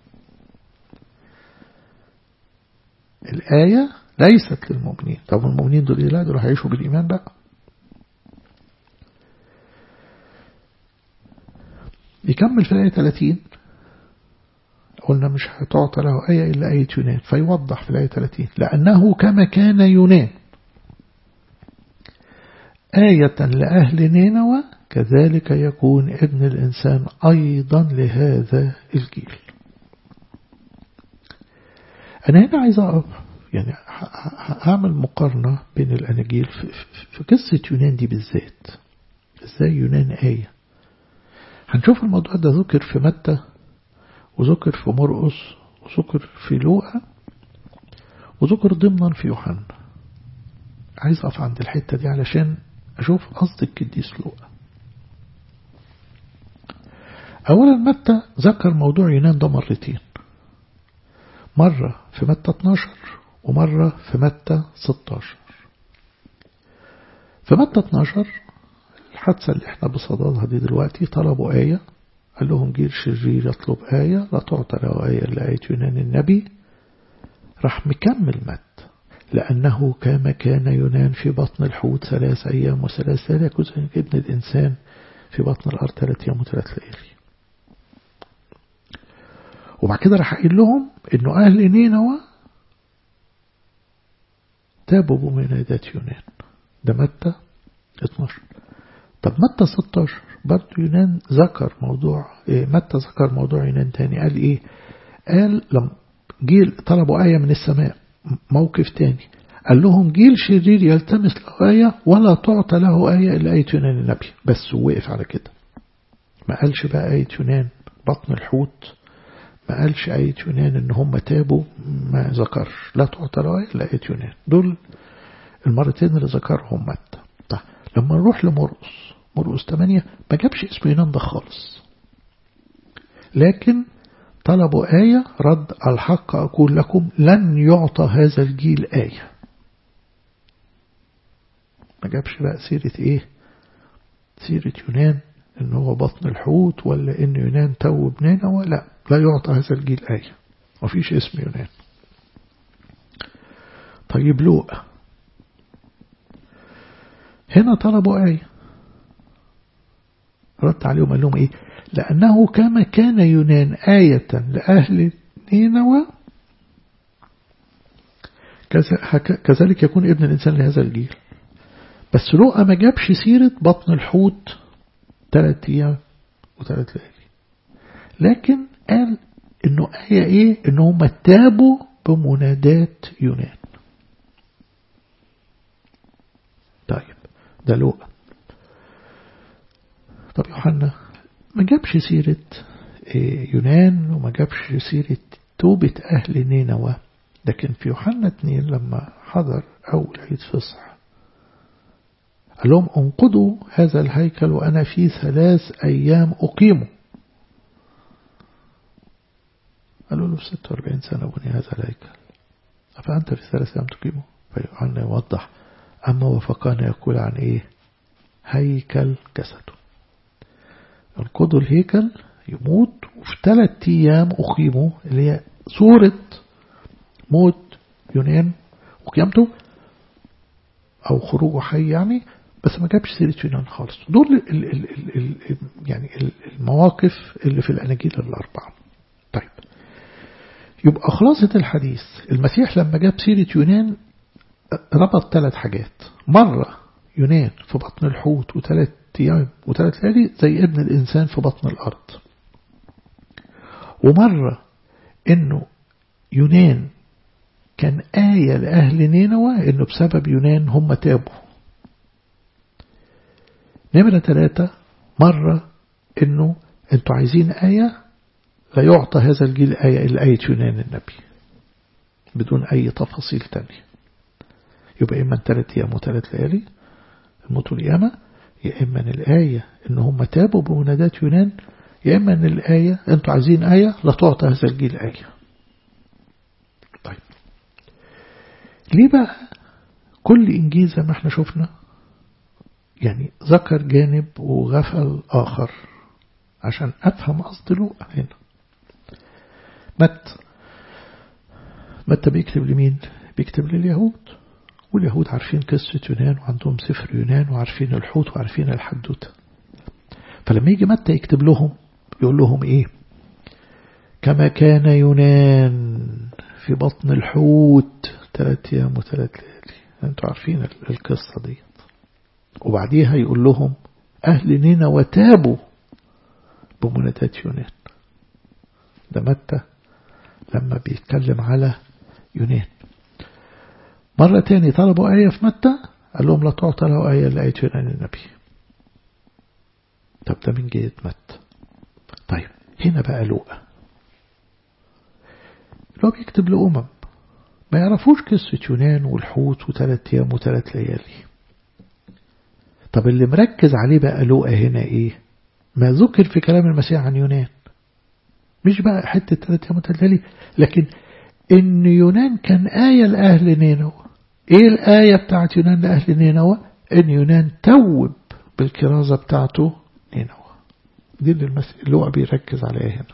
الآية ليست للمؤمنين. طب المؤمنين دول لا، دول هيعيشوا بالإيمان بقى. يكمل في الآية 30، قلنا مش هتعطى له آية إلا آية يونان، فيوضح في الآية 30 لأنه كما كان يونان آية لأهل نينوى كذلك يكون ابن الإنسان أيضا لهذا الجيل. أنا هنا عايز أقف يعني هعمل مقارنة بين الأناجيل في قصة يونان دي بالذات. إزاي يونان آية؟ هنشوف الموضوع ده ذكر في متى وذكر في مرقس وذكر في لوقا وذكر ضمنا في يوحنا. عايز أقف عند الحتة دي علشان أشوف قصد القديس لوقا. أولا متى ذكر موضوع يونان ده مرتين، مرة في متى 12 ومرة في متى 16. في متى 12 الحادثة اللي احنا بصددها دي دلوقتي، طلبوا آية، قال لهم جيل شرير يطلب آية لا تعطى له آية إلا آية يونان النبي. راح مكمل متى لأنه كما كان يونان في بطن الحوت 3 أيام و3 ليالي يكون ابن الإنسان في بطن الأرض 3 أيام و3 ليالي. وبعد كده راح قايل لهم إنه أهل نينوى تابوا بمنادات يونان. ده متى 12. طب متى 16 برضو يونان ذكر موضوع متى ذكر موضوع يونان تاني. قال إيه؟ قال لما جيل طلبوا آية من السماء، موقف تاني قال لهم جيل شرير يلتمس له آية ولا تعطى له آية إلا آية يونان النبي. بس وقف على كده، ما قالش بقى آية يونان بطن الحوت، ما قالش آية يونان إن هم تابوا، ما ذكرش لا تعطى له آية إلا آية يونان. دول المرتين اللي ذكرهم متى. طيب لما نروح مرقس 8 ما جابش اسم يونان ده خالص، لكن طلبوا آية رد الحق أقول لكم لن يعطى هذا الجيل آية. ما جابش بقى سيرة سيرة يونان إن هو بطن الحوت ولا إن يونان تو ابننا، لا يعطى هذا الجيل آية، ما فيش اسم يونان. طيب لوقا هنا طلبوا آية، رد عليهم قال لهم لأنه كما كان يونان آية لأهل نينوى كذلك يكون ابن الإنسان لهذا الجيل. بس لوقا ما جابش سيرة بطن الحوت 3 أيام و3 ليالي، لكن قال إنه آية إنهم تابوا بمنادات يونان. طيب ده لوقا. طب يوحنا ما جابش سيرة يونان وما جابش سيرة توبة أهل نينوى، لكن في يوحنا 2 لما حضر أول عيد فصح قال لهم انقضوا هذا الهيكل وأنا في 3 أيام أقيمه. قالوا له في 46 سنة بني هذا الهيكل فأنت في 3 أيام تقيمه. فيوحنا يوضح أما وفقان يقول عن هيكل جسده، انقضوا الهيكل يموت وفي 3 أيام أقيمه، اللي هي صورة موت يونان وقيامته أو خروجه حي يعني. بس ما جابش سيرة يونان خالص. دول يعني المواقف اللي في الأناجيل ال4. طيب يبقى خلاصة الحديث المسيح لما جاب سيرة يونان ربط 3 حاجات. مرة يونان في بطن الحوت و3 أيام و3 ليالي زي ابن الإنسان في بطن الأرض. ومرة إنه يونان كان آية لأهل نينوى إنه بسبب يونان هم تابوا. نمرة 3 مرة إنه أنتوا عايزين آية، لا يعطى هذا الجيل آية إلا آية يونان النبي بدون أي تفاصيل تانية. يبقى إما 3 أيام و3 ليالي الموت والقيامة، يا إما الآية إن هم تابوا بمنادات يونان، يا إما الآية أنتوا عايزين آية لا تعطى هذا الجيل آية. طيب ليه بقى كل إنجيل زي ما احنا شفنا يعني ذكر جانب وغفل آخر عشان أفهم قصد لوقا هنا؟ متى بيكتب لمين؟ بيكتب لليهود، واليهود عارفين قصة يونان وعندهم سفر يونان وعارفين الحوت وعارفين الحدوتة. فلما يجي متى يكتب لهم يقول لهم إيه؟ كما كان يونان في بطن الحوت 3 أيام و3 ليالي. أنتوا عارفين القصة دي. وبعديها يقول لهم أهل نينوى تابوا بمنادات يونان. ده متى لما بيتكلم على يونان. مرة تاني طلبوا آية في متى قال لهم لا تعطى له آية إلا آية يونان النبي. طب ده من جهة متى. طيب هنا بقى لوقا بيكتب لأمم ما يعرفوش قصة يونان والحوت و3 أيام و3 ليالي. طب اللي مركز عليه بقى لوقا هنا إيه؟ ما ذكر في كلام المسيح عن يونان، مش بقى حتة 3 أيام و3 ليالي، لكن إن يونان كان آية لأهل نينوى. إيه الآية بتاعت يونان لأهل نينوى؟ إن يونان توب بالكرازة بتاعته نينوى. دي اللي المسيح لوقا بيركز عليها هنا.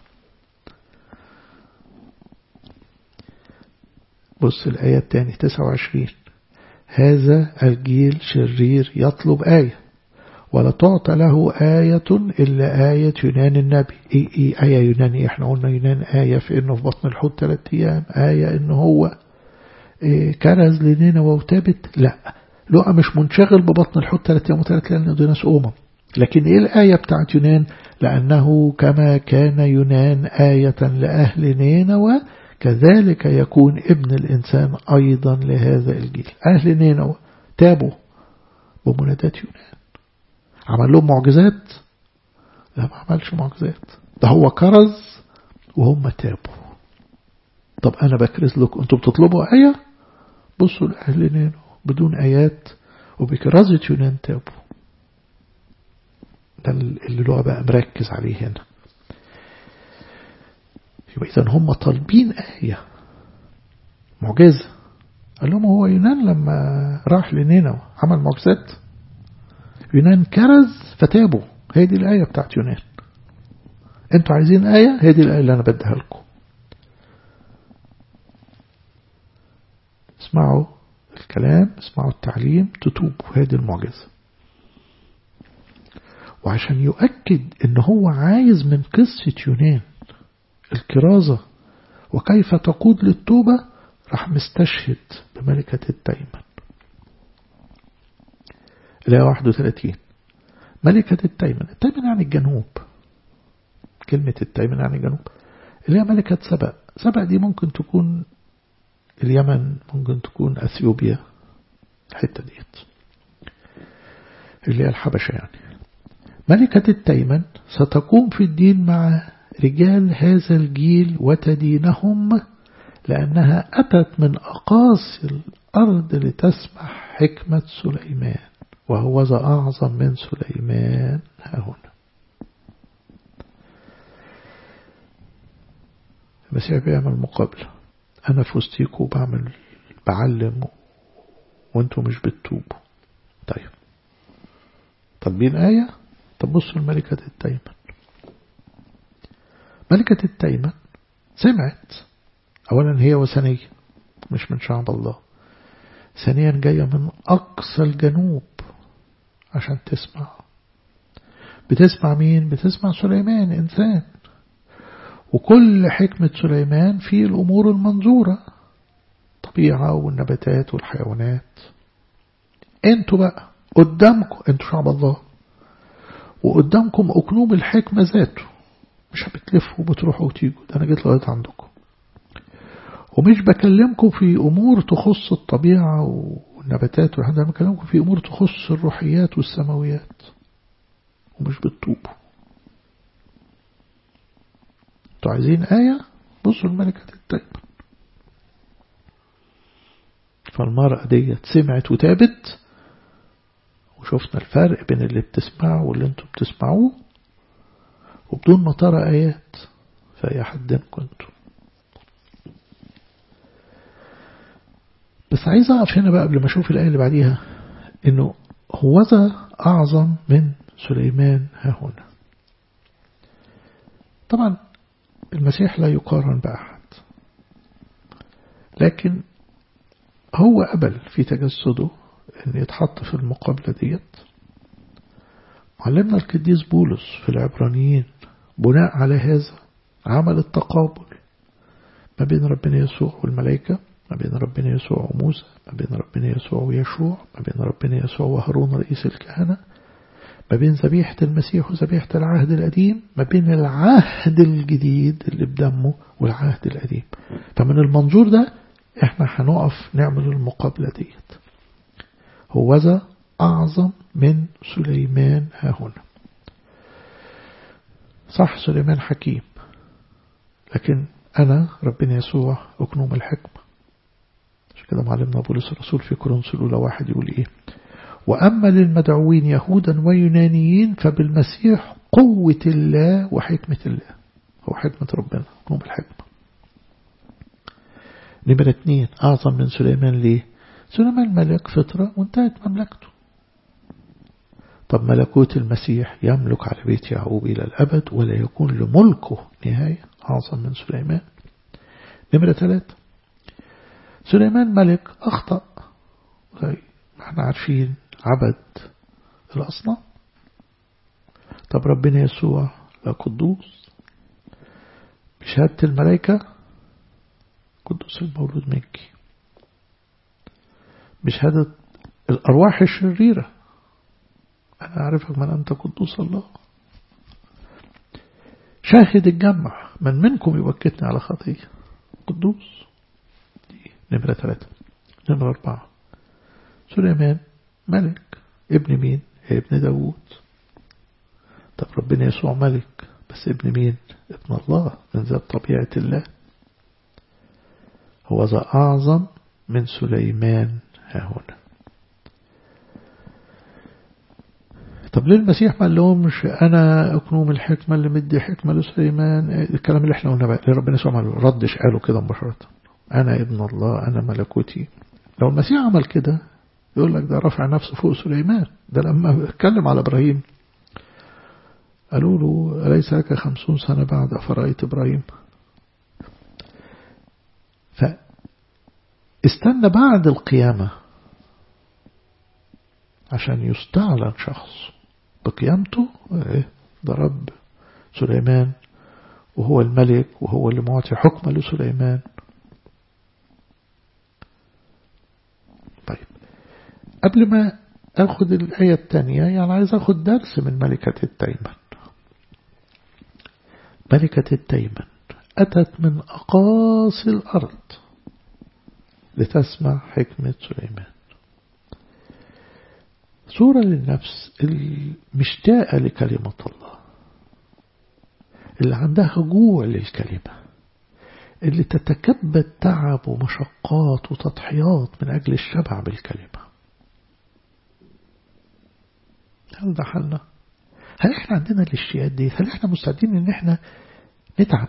بص الآية الثانية 29 هذا الجيل شرير يطلب آية ولا تعطى له آية إلا آية يونان النبي. إيه آية يونان؟ إيه احنا قلنا يونان آية في إنه في بطن الحوت 3 أيام، آية إنه هو كرز لنينوى وتابت. لا لوقا مش منشغل ببطن الحوت 3 أيام و3 ليالي، دي ناس لكن إيه الآية بتاعت يونان؟ لأنه كما كان يونان آية لأهل نينوى كذلك يكون ابن الإنسان أيضا لهذا الجيل. أهل نينوى تابوا بمنادات يونان. عمل لهم معجزات؟ لا ما عملش معجزات، ده هو كرز وهم تابوا. طب أنا بكرز لكم، أنتم بتطلبوا آية؟ بصوا لأهل نينوى بدون آيات وبكرازة يونان تابوا. ده اللي لوقا بقى مركز عليه هنا. يبقى إذن هم طالبين آية معجزة. قال لهم هو يونان لما راح لنينوى عمل معجزات؟ يونان كرز فتابوا. هي دي الآية بتاعت يونان. انتوا عايزين آية؟ هي دي الآية اللي أنا بديها لكم. اسمعوا الكلام، اسمعوا التعليم، تتوبوا. هي دي المعجزة. وعشان يؤكد ان هو عايز من قصة يونان الكرازة وكيف تقود للتوبة، راح مستشهد بملكة التيمن. الآية 31 ملكة التيمن. التيمن يعني الجنوب، كلمة التيمن يعني الجنوب، اللي هي ملكة سبأ. سبأ دي ممكن تكون اليمن، ممكن تكون أثيوبيا، الحتة ديت اللي هي الحبشة يعني. ملكة التيمن ستقوم في الدين مع رجال هذا الجيل وتدينهم، لأنها أتت من أقاصي الأرض لتسمح حكمة سليمان، وهو ذا أعظم من سليمان ها هنا. المسيح بيعمل مقابلة، أنا في وسطيكم بعلم وانتم مش بتتوبوا. طيب طالبين آية؟ طب بصوا الملكة التيمن. ملكة التيمن سمعت أولا هي وثنية مش من شعب الله، ثانيا جاية من أقصى الجنوب عشان تسمع. بتسمع مين؟ بتسمع سليمان إنسان، وكل حكمة سليمان في الأمور المنظورة، طبيعة والنباتات والحيوانات. انتوا بقى قدامكم، انتوا شعب الله، وقدامكم أكنوم الحكمة ذاته، مش بتلفوا وبتروحوا وتيجوا. ده أنا جيت لغاية عندكم، ومش بكلمكم في أمور تخص الطبيعة والنباتات والحاجات، أنا بكلمكم في أمور تخص الروحيات والسماويات. ومش بتتوبوا. انتوا عايزين آية؟ بصوا الملكة التايبة. فالمرأة ديت سمعت وتابت، وشفنا الفرق بين اللي بتسمعه واللي انتوا بتسمعوه، وبدون ما ترى آيات فأي حد كنتوا. بس عايز أقف هنا بقى قبل ما أشوف الآية اللي بعديها، إنه هوذا أعظم من سليمان ها هنا. طبعا المسيح لا يقارن بأحد، لكن هو قبل في تجسده أن يتحط في المقابلة ديت. معلمنا القديس بولس في العبرانيين بناء على هذا عمل التقابل ما بين ربنا يسوع والملائكة، ما بين ربنا يسوع وموسى، ما بين ربنا يسوع ويشوع، ما بين ربنا يسوع وهارون رئيس الكهنة، ما بين ذبيحة المسيح وذبيحة العهد القديم، ما بين العهد الجديد اللي بدمه والعهد القديم. فمن المنظور ده احنا هنقف نعمل المقابلة ديت. هوذا أعظم من سليمان ها هنا. صح سليمان حكيم، لكن أنا ربنا يسوع أكنوم الحكمة. عشان كده معلمنا بولس الرسول في كورنثوس الأولى 1 يقول إيه: وأما للمدعوين يهودا ويونانيين فبالمسيح قوة الله وحكمة الله. هو حكمة ربنا، أكنوم الحكمة. نمرة 2 أعظم من سليمان ليه؟ سليمان ملك فترة وانتهت مملكته. طب ملكوت المسيح يملك على بيت يعقوب إلى الأبد ولا يكون لملكه نهاية. أعظم من سليمان. نمرة 3 سليمان ملك أخطأ، احنا عارفين عبد الأصنام. طب ربنا يسوع لا قدوس بشهادة الملائكة، قدوس المولود منك، بشهادة الأرواح الشريرة أنا أعرفك من أنت قدوس الله. شاهد الجمع من منكم يوكتني على خطية، قدوس. نمرة 3. نمرة 4 سليمان ملك ابن مين؟ ابن داود. طب ربنا يسوع ملك بس ابن مين؟ ابن الله من ذات طبيعة الله. هو ذا أعظم من سليمان ها هنا. طب ليه المسيح ما لهمش أنا أكنوم الحكمة اللي مدي حكمة لسليمان؟ الكلام اللي احنا قلنا بقى اللي ربنا يسوع ما ردش قاله كده مباشرة، أنا ابن الله أنا ملكوتي. لو المسيح عمل كده يقول لك ده رفع نفسه فوق سليمان. ده لما اتكلم على إبراهيم قالوا له أليس لك 50 سنة بعد أفرأيت إبراهيم؟ فاستنى بعد القيامة عشان يستعلن شخص بقيامته. ده رب سليمان وهو الملك وهو اللي معطي حكمة لسليمان. طيب قبل ما أخذ الآية الثانية يعني عايز أخذ درس من ملكة التيمن. ملكة التيمن أتت من أقاصي الأرض لتسمع حكمة سليمان. صورة للنفس المشتاقة لكلمة الله، اللي عندها جوع للكلمة، اللي تتكبد تعب ومشقات وتضحيات من أجل الشبع بالكلمة. هل ده حلنا؟ هل احنا عندنا الاشتياقات دي؟ هل احنا مستعدين ان احنا نتعب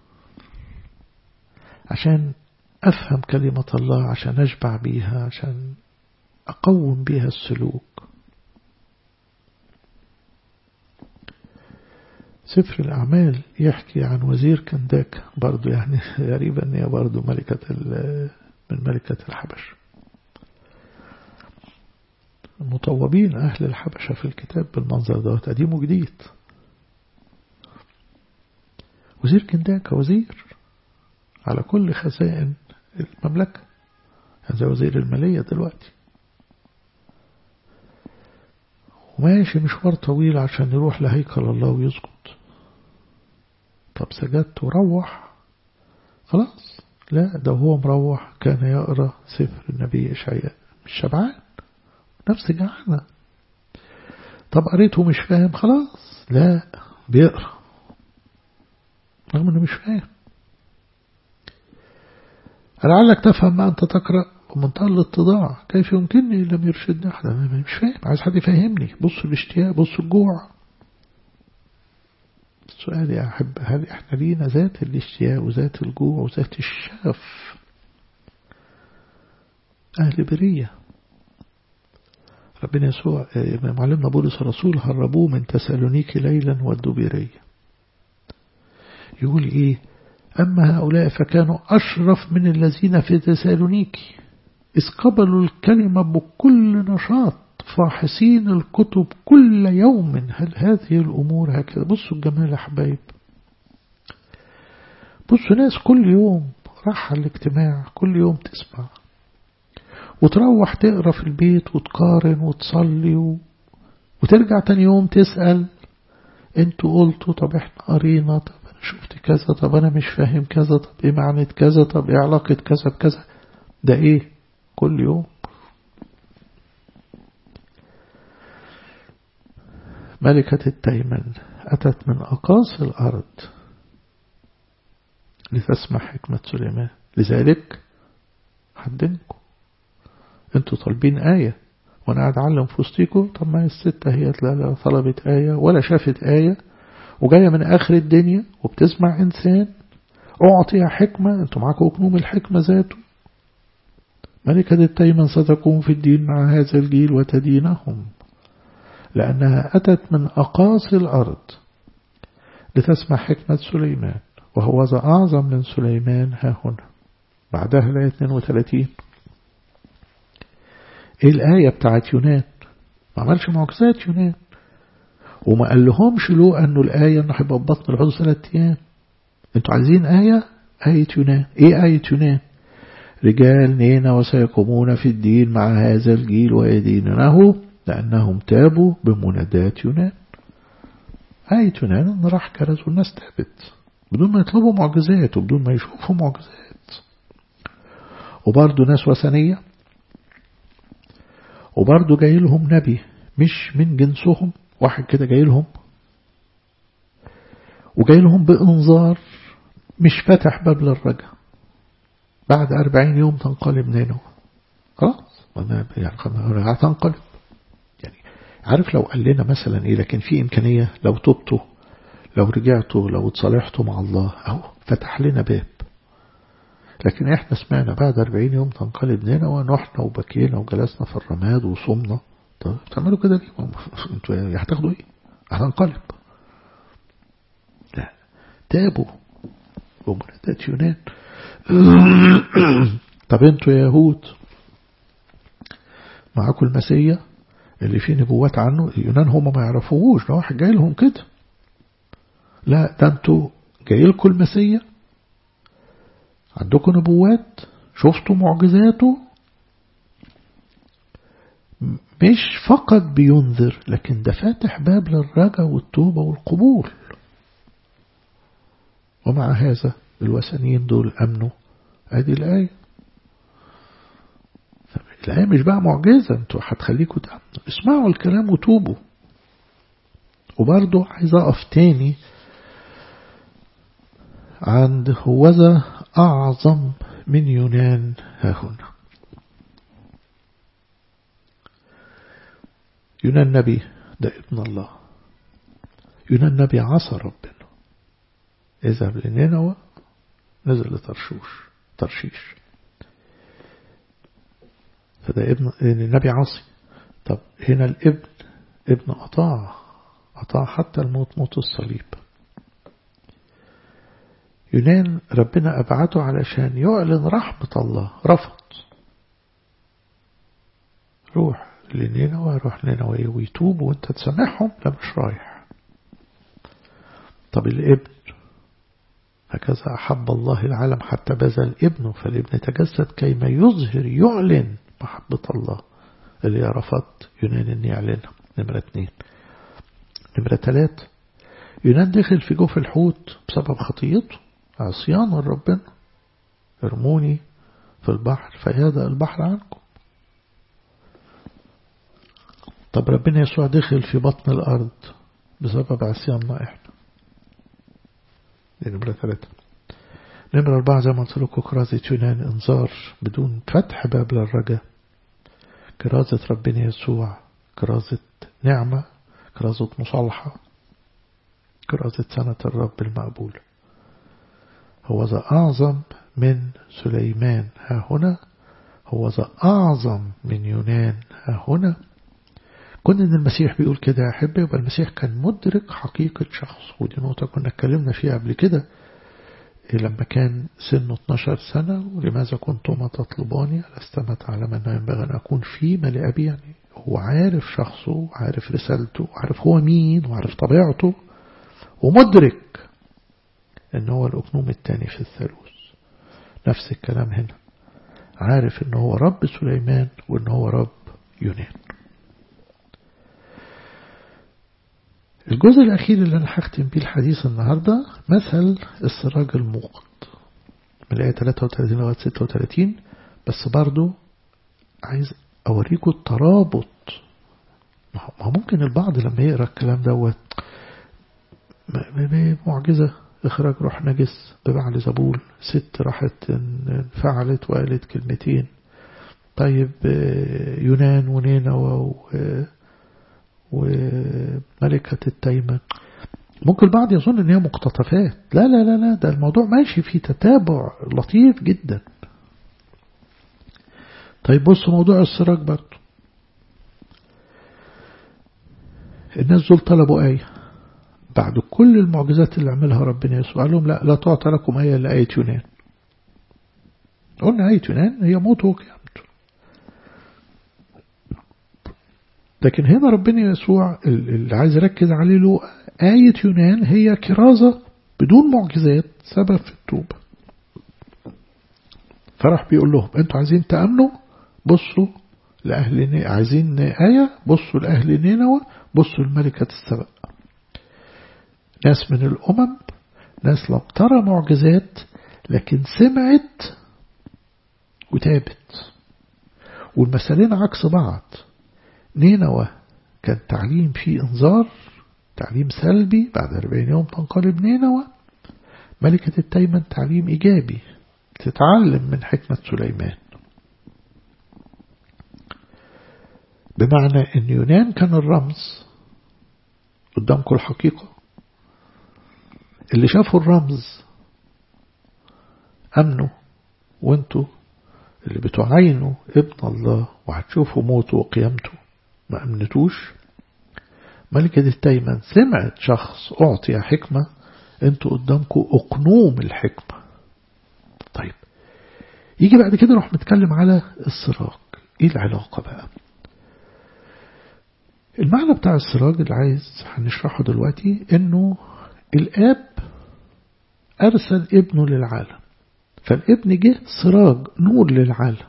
عشان أفهم كلمة الله، عشان أشبع بيها، عشان أقوم بيها السلوك؟ سفر الأعمال يحكي عن وزير كنداك برضو، يعني غريبة أن هي برضو من ملكة الحبش. مطوبين أهل الحبشة في الكتاب بالمنظر ده، قديم وجديد. وزير كنداك وزير على كل خزائن المملكة، هذا وزير المالية دلوقتي، وماشي مشوار طويل عشان يروح لهيكل الله ويسجد. طب سجدت وروح خلاص؟ لا، ده هو مروح كان يقرأ سفر النبي إشعياء، مش شبعان، نفس جعانة. طب قريته مش فاهم خلاص، لا بيقرأ رغم انه مش فاهم. لعلك تفهم ما أنت تقرأ بمنتهى الاتضاع، كيف يمكنني لم يرشدني أحد؟ أنا مش فاهم، عايز حد يفهمني. بص الاشتياق، بص الجوع. السؤال يا أحب، هل إحنا لينا ذات الاشتياق وذات الجوع وذات الشغف؟ أهل برية ربنا يسوع معلمنا بولس الرسول هربوه من تسالونيكي ليلا ودوا برية. يقول إيه؟ أما هؤلاء فكانوا أشرف من الذين في تسالونيكي إذ قبلوا الكلمة بكل نشاط فاحصين الكتب كل يوم هل هذه الأمور هكذا. بصوا الجمال يا حبايب، بصوا ناس كل يوم راح الاجتماع، كل يوم تسمع وتروح تقرأ في البيت وتقارن وتصلي وترجع تاني يوم تسأل انتوا قلتوا، طب احنا قرينا، طب انا شفت كذا، طب انا مش فاهم كذا، طب ايه معنى كذا، طب ايه علاقة كذا بكذا. ده ايه كل يوم. ملكة التيمن أتت من أقاصي الأرض لتسمع حكمة سليمان، لذلك حدنكم انتوا طالبين آية وانا قاعد اعلم في وسطيكم. طب ما الستة هي لا طلبت آية ولا شافت آية وجاية من آخر الدنيا وبتسمع إنسان أعطيها حكمة، انتوا معاكم أكنوم الحكمة ذاته. ملكة التيمن ستقوم في الدين مع هذا الجيل وتدينهم، لأنها أتت من أقاصي الأرض لتسمع حكمة سليمان وهو ذا أعظم من سليمان ها هنا. بعدها الآية 32. إيه الآية بتاعت يونان؟ ما عملش معجزات يونان وما قال لهمش له أنه الآية أنه هيبقى ببطن الحوض 3 أيام. انتوا عايزين آية؟ آية يونان. إيه آية يونان؟ رجال نينوى وسيقومون في الدين مع هذا الجيل ويدينونه لأنهم تابوا بمنادات يونان. آية يونان أن راح كرز والناس تابت بدون ما يطلبوا معجزات وبدون ما يشوفوا معجزات. وبرضو ناس وثنية وبرضو جاي لهم نبي مش من جنسهم، واحد كده جاي لهم وجاي لهم بإنذار مش فاتح باب للرجاء. بعد 40 يوم تنقلب نينوى. خلاص يعني هتنقلب. يعني عارف لو قال لنا مثلا إيه، لكن في إمكانية لو تبتوا لو رجعتوا لو اتصالحتوا مع الله أهو فتح لنا باب. لكن احنا سمعنا بعد 40 يوم تنقلب نينوى ونحنا وبكينا وجلسنا في الرماد وصمنا. طب تعملوا كده ليه؟ انتوا هتاخدوا ايه؟ هتنقلب. لا تابوا ومنادات يونان. طب انتوا يا يهود معاكم المسيح اللي فيه نبوات عنه، يونان هم ما يعرفوهوش، ده واحد جاي لهم كده. لا ده انتوا جاي لكم المسيح عندكم نبوات شفتوا معجزاته، مش فقط بينذر لكن ده فاتح باب للرجاء والتوبة والقبول. ومع هذا الوثنيين دول أمنوا. هذه الآية. الآية مش بقى معجزة انتوا هتخليكوا تأمنوا، اسمعوا الكلام وتوبوا. وبرضو عايز أقف تاني عند هوذا أعظم من يونان ها هنا. يونان نبي ده ابن الله. يونان نبي عصى ربنا، اذهب لنينوى نزل ترشيش. فده ابن النبي عاصي. طب هنا الابن ابن أطاع حتى الموت، موت الصليب. يونان ربنا أبعته علشان يعلن رحمة الله، رفض. روح لنينوى ويتوب وانت تسامحهم، لا مش رايح. طب الابن هكذا أحب الله العالم حتى بذل ابنه، فالابن تجسد كيما يظهر يعلن محبة الله اللي رفضت يونان ان يعلنها. نمرة 2. نمرة 3 يونان دخل في جوف الحوت بسبب خطيته، عصيان ربنا. ارموني في البحر فيهدأ البحر عنكم. طب ربنا يسوع دخل في بطن الأرض بسبب عصياننا إحنا. دي نمرة 3. نمرة 4 زي ما قلت لكم كرازة يونان، إنذار بدون فتح باب للرجاء. كرازة ربنا يسوع كرازة نعمة، كرازة مصالحة، كرازة سنة الرب المقبول. هو ذا أعظم من سليمان ها هنا، هو ذا أعظم من يونان ها هنا. كنا إن المسيح بيقول كده يا أحبة، يبقى المسيح كان مدرك حقيقة شخص، ودي نقطة كنا اتكلمنا فيها قبل كده لما كان سنه 12 سنة. ولماذا كنتما تطلباني لست تعلم أنه ينبغي أن أكون في ملء أبي. يعني هو عارف شخصه وعارف رسالته وعارف هو مين وعارف طبيعته، ومدرك أنه هو الأقنوم الثاني في الثالوث. نفس الكلام هنا، عارف أنه هو رب سليمان وأنه هو رب يونان. الجزء الأخير اللي أنا هختم بيه الحديث النهاردة مثل السراج الموقد من الآية 33 لغاية 36. بس برضو عايز أوريكم الترابط. ما ممكن البعض لما يقرأ الكلام دوت معجزة إخراج روح نجس ببعل زبول، ست راحت انفعلت وقالت كلمتين، طيب يونان ونينوى وملكة التيمة. ممكن البعض يظن ان هي مقتطفات. لا لا لا لا، ده الموضوع ماشي في تتابع لطيف جدا. طيب بصوا موضوع السراج برضو. الناس دول طلبوا آية بعد كل المعجزات اللي عملها ربنا يسوع، قال لهم لا تعطى لكم آية إلا آية يونان. قلنا آية يونان هي موته وقيامته. لكن هنا ربنا يسوع اللي عايز يركز عليه له آية يونان هي كرازة بدون معجزات سبب في التوبة. فراح بيقول لهم انتوا عايزين تأمنوا، بصوا لأهل عايزين آية، بصوا لأهل نينوى، بصوا لملكة السبأ. ناس من الأمم، ناس لم ترى معجزات لكن سمعت وتابت. والمثالين عكس بعض. نينوى كان تعليم فيه انذار، تعليم سلبي، بعد 40 يوم تنقلب نينوى. ملكة التيمن تعليم إيجابي، تتعلم من حكمة سليمان. بمعنى أن يونان كان الرمز قدامكم الحقيقة. اللي شافوا الرمز أمنوا، وانتوا اللي بتعينوا ابن الله وهتشوفوا موته وقيامته ما أمنتوش. ملكة التيمن سمعت شخص أعطي حكمة، انتوا قدامكم أقنوم الحكمة. طيب يجي بعد كده نروح نتكلم على السراج. ايه العلاقة بقى؟ المعنى بتاع السراج اللي عايز هنشرحه دلوقتي انه الاب ارسل ابنه للعالم، فالابن جه سراج نور للعالم.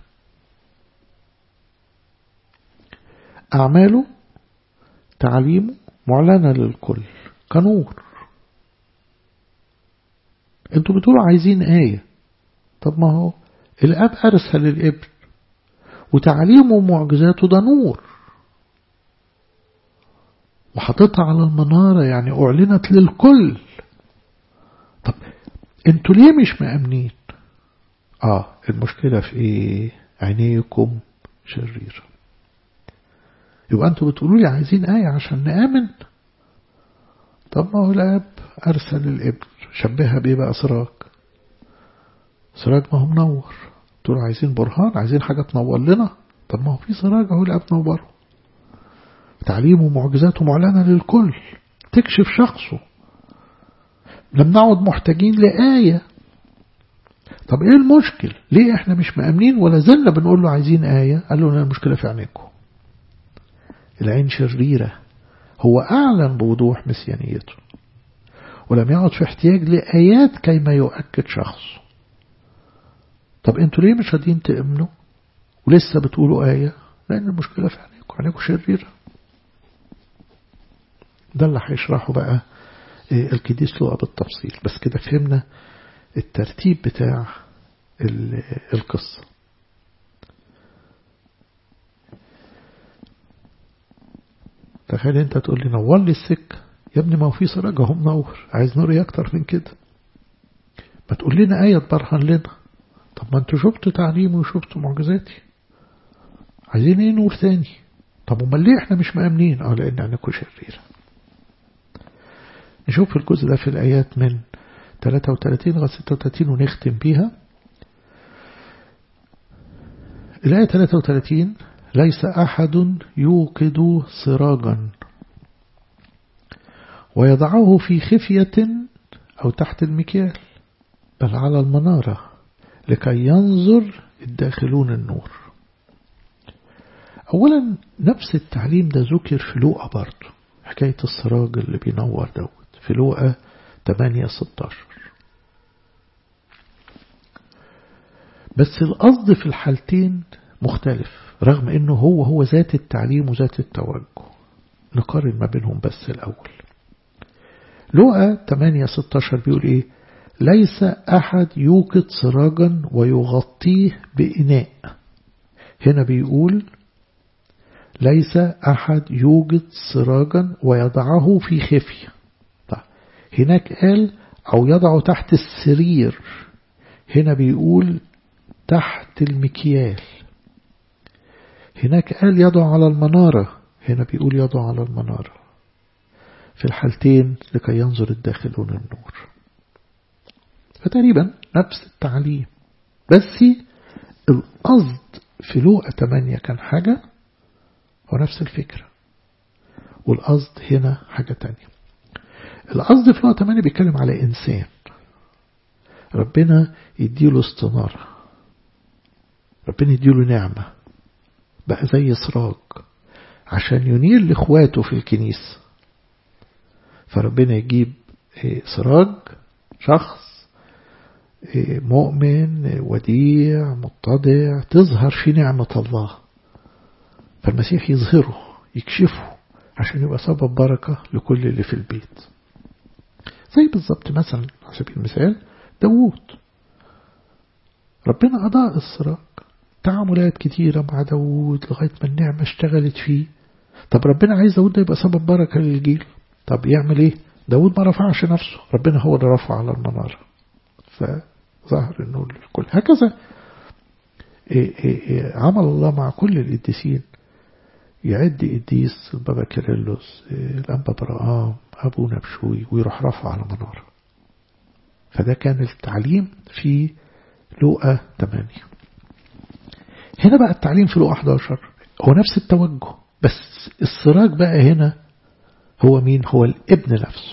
اعماله تعليمه معلنة للكل كنور. انتوا بتقولوا عايزين آية، طب ما هو الاب ارسل الابن وتعليمه ومعجزاته ده نور وحطتها على المنارة، يعني أعلنت للكل. طب انتوا ليه مش مأمنين؟ المشكلة في ايه؟ عينيكم شريرة. يبقى انتوا بتقولوا لي عايزين آية عشان نآمن. طب ما هو الاب أرسل الابن، شبهها بيه بقى سراج. سراج ما هو منور. تقولوا عايزين برهان، عايزين حاجة تنور لنا. طب ما هو في سراج اهو الاب نوره، تعليمه ومعجزاته معلنة للكل تكشف شخصه. لم نعد محتاجين لآية. طب ايه المشكل؟ ليه احنا مش مأمنين ولا زلنا بنقول له عايزين آية؟ قال له المشكلة في عينيكم، العين شريرة. هو أعلن بوضوح مسيانيته ولم يعد في احتياج لآيات كيما يؤكد شخصه. طب انتوا ليه مش قادرين تأمنوا ولسه بتقولوا آية؟ لأن المشكلة في عينيكم، عينيكم شريرة. ده اللي هيشرحه بقى القديس لوقا بالتفصيل. بس كده فهمنا الترتيب بتاع القصة. تخيل انت تقول لي نور لي السكة، يا ابني ما هو في سراج اهو منور، عايز نور ايه اكتر من كده؟ ما تقول لنا آية تبرهن لنا. طب ما انتوا شفتوا تعليمي وشفتوا معجزاتي، عايزين ايه نور تاني؟ طب امال ليه احنا مش مأمنين؟ لان عينكم شريرة. نشوف الجزء ده في الآيات من 33 لغاية 36 ونختم بيها. الآية 33: ليس أحد يوقد سراجا ويضعه في خفية أو تحت المكيال، بل على المنارة لكي ينظر الداخلون النور. أولا نفس التعليم ده ذكر في لوقا برضه، حكاية السراج اللي بينور دوت في لوقا 8:16. بس القصد في الحالتين مختلف، رغم انه هو ذات التعليم وذات التوجه. نقارن ما بينهم بس الأول. لوقا 8:16 بيقول ايه؟ ليس أحد يوقد سراجا ويغطيه بإناء. هنا بيقول ليس أحد يوجد سراجا ويضعه في خفية. طيب هناك قال أو يضعه تحت السرير، هنا بيقول تحت المكيال. هناك قال يضع على المنارة، هنا بيقول يضع على المنارة. في الحالتين لكي ينظر الداخلون النور. فتقريبا نفس التعليم، بس القصد في لوقا 8 كان حاجة ونفس الفكرة، والقصد هنا حاجة تانية. القصد في لوقا 8 بيتكلم على إنسان ربنا يديله استنارة، ربنا يديله نعمة بقى زي سراج عشان ينير لإخواته في الكنيسة. فربنا يجيب سراج، شخص مؤمن وديع متضع تظهر في نعمة الله، فالمسيح يظهره يكشفه عشان يبقى سبب بركة لكل اللي في البيت. زي بالضبط مثلا على سبيل المثال داوود، ربنا أضاء السراج، تعاملات كتيرة مع داوود لغاية ما النعمة اشتغلت فيه. طب ربنا عايز داوود ده يبقى سبب بركة للجيل، طب يعمل ايه؟ داوود ما رفعش نفسه، ربنا هو اللي رفع على المنارة فظهر النور للكل. هكذا عمل الله مع كل القديسين. يعد قديس البابا كيرلس، الأنبا برقام، أبونا بشوي، ويروح رفع على منارة. فده كان التعليم في لوقا 8. هنا بقى التعليم في لوقا 11 هو نفس التوجه، بس السراج بقى هنا هو مين؟ هو الابن نفسه.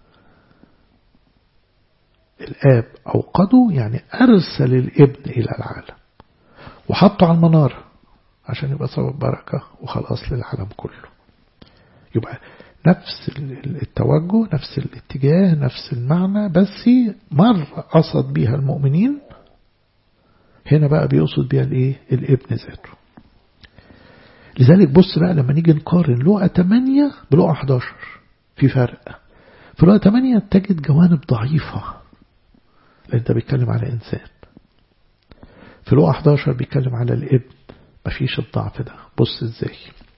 الآب أوقده، يعني أرسل الابن إلى العالم وحطه على المنارة عشان يبقى سبب بركة وخلاص للعالم كله. يبقى نفس التوجه، نفس الاتجاه، نفس المعنى، بس مرة قصد بيها المؤمنين، هنا بقى بيقصد بيها الايه؟ الابن ذاته. لذلك بص بقى لما نيجي نقارن لوقا 8 بلوقا 11 في فرق. في لوقا 8 تجد جوانب ضعيفة لأن ده بيتكلم على إنسان. في لوقا 11 بيتكلم على الابن، مفيش الضعف ده. بص ازاي.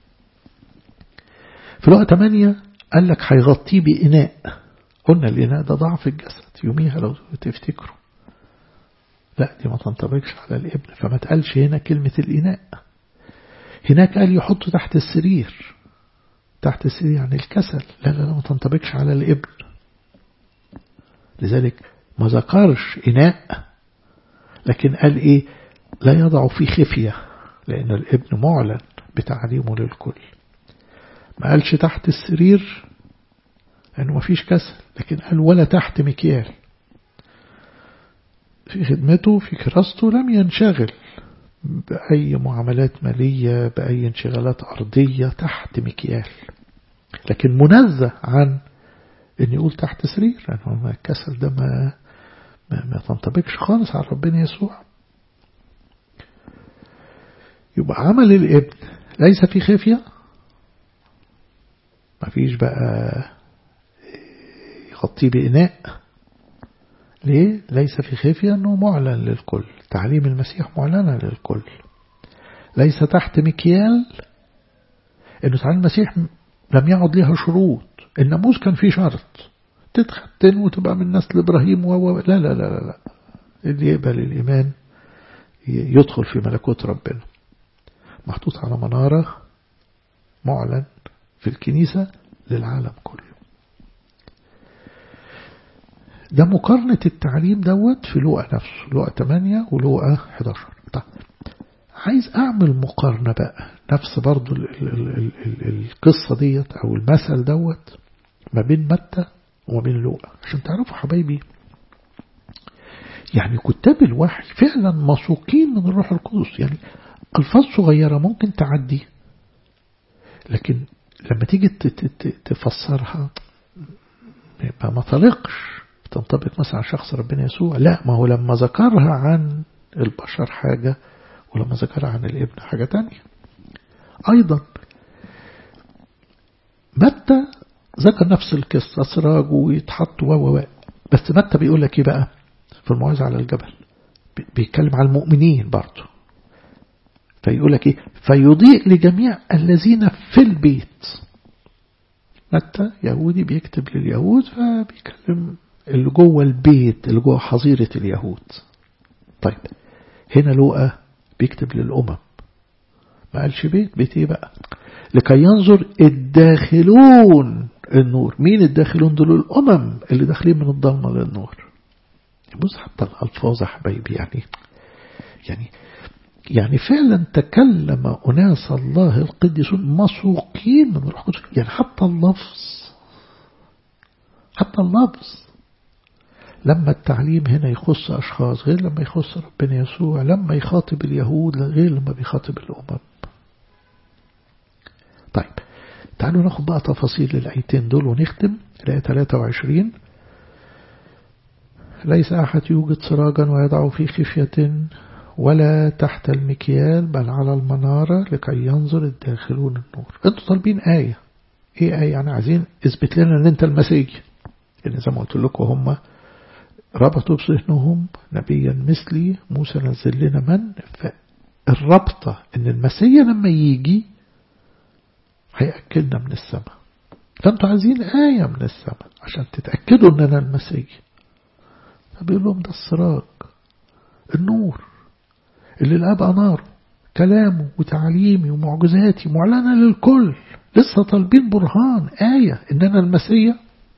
في لوقا 8 قال لك هيغطيه بإناء. قلنا الإناء ده ضعف الجسد يوميها لو تفتكروا. لا دي ما تنطبقش على الابن، فما تقالش هنا كلمة الإناء. هناك قال يحطه تحت السرير. تحت السرير يعني الكسل. لا ما تنطبقش على الابن. لذلك ما ذكرش إناء، لكن قال إيه؟ لا يضع في خفية، لأن الابن معلن بتعليمه للكل. ما قالش تحت السرير لأنه ما فيش كسل، لكن قال ولا تحت مكيال. في خدمته في كراسته لم ينشغل بأي معاملات مالية، بأي انشغالات أرضية تحت مكيال، لكن منزه عن أن يقول تحت سرير، لأنه الكسل ده ما تنطبقش خالص على ربنا يسوع. يبقى عمل الابن ليس في خفية، ما فيش بقى يغطيه بإناء. ليه؟ ليس في خفية، أنه معلن للكل، تعليم المسيح معلنة للكل. ليس تحت مكيال، أنه تعليم المسيح لم يعد لها شروط. الناموس كان فيه شرط تتختن وتبقى من نسل إبراهيم لا لا لا لا لا. اللي يقبل الإيمان يدخل في ملكوت ربنا. محطوط على منارة، معلن في الكنيسة للعالم كله. ده مقارنة التعليم دوت في لوقا نفسه، لوقا 8 ولوقا 11. طيب عايز أعمل مقارنة بقى، نفس برضو القصة ديت أو المثل دوت ما بين متى وما بين لوقا، عشان تعرفوا حبايبي يعني كتاب الوحي فعلا مسوقين من الروح القدس. يعني ألفاظ صغيرة ممكن تعدي، لكن لما تيجي تفسرها ما طلقش تنطبق مثلا على شخص ربنا يسوع. لا، ما هو لما ذكرها عن البشر حاجة، ولما ذكرها عن الابن حاجة تانية. أيضا متى ذكر نفس القصة، سراج ويتحط بس متى بيقول لك ايه بقى في الموعظة على الجبل؟ بيتكلم على المؤمنين برضه، فيقول لك ايه؟ فيضيء لجميع الذين في البيت. متى يهودي بيكتب لليهود، فبيكلم اللي جوه البيت، اللي جوه حظيرة اليهود. طيب هنا لوقا بيكتب للأمم، ما قالش بيت ايه بقى؟ لكي ينظر الداخلون النور. مين الداخلون دول؟ الأمم اللي داخلين من الضلمة للنور. بص حتى الألفاظ يا حبايبي، يعني فعلا تكلم أناس الله القديسون مسوقين من الروح القدس. يعني حتى اللفظ لما التعليم هنا يخص أشخاص غير لما يخص ربنا يسوع، لما يخاطب اليهود غير لما بيخاطب الأمم. طيب تعالوا ناخد بقى تفاصيل الآيتين دول ونختم. الآية 23: ليس أحد يوجد سراجا ويضع في خفية ولا تحت المكيال بل على المنارة لكي ينظر الداخلون النور. انتوا طالبين آية. ايه آية؟ يعني عايزين اثبت لنا ان انت المسيح. يعني زي ما قلت لكم هم ربطوا بذهنهم نبيا مثلي موسى نزل لنا من. فالربطة ان المسيح لما يجي هيأكلنا من السماء، فانتوا عايزين آية من السماء عشان تتأكدوا ان انا المسيح. فبيقول لهم ده السراج، النور اللي الآب أناره، كلامه وتعليمي ومعجزاتي معلنة للكل. لسه طالبين برهان، آية إن أنا المسيح.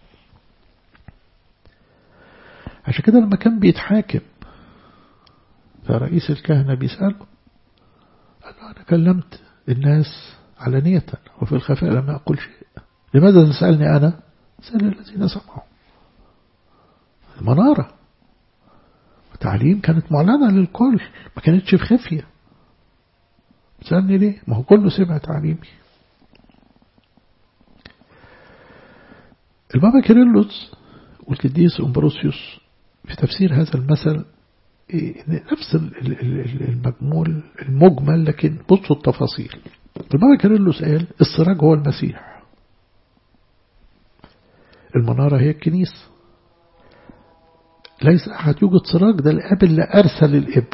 عشان كده لما كان بيتحاكم فرئيس الكهنة بيسأله، قال له أنا كلمت الناس علانية وفي الخفاء لم أقول شيء، لماذا تسألني أنا؟ سأل الذين سمعوا. المنارة تعليم كانت معلنة للكل، ما كانتش في خفية. سألني ليه؟ ما هو كله سمع تعليمي. البابا كيرلس والقديس أمبروسيوس في تفسير هذا المثل نفس المجمل، لكن بصوا التفاصيل. البابا كيرلس قال السراج هو المسيح، المنارة هي الكنيسة. ليس أحد يوجد سراج، ده الأب اللي أرسل الابن.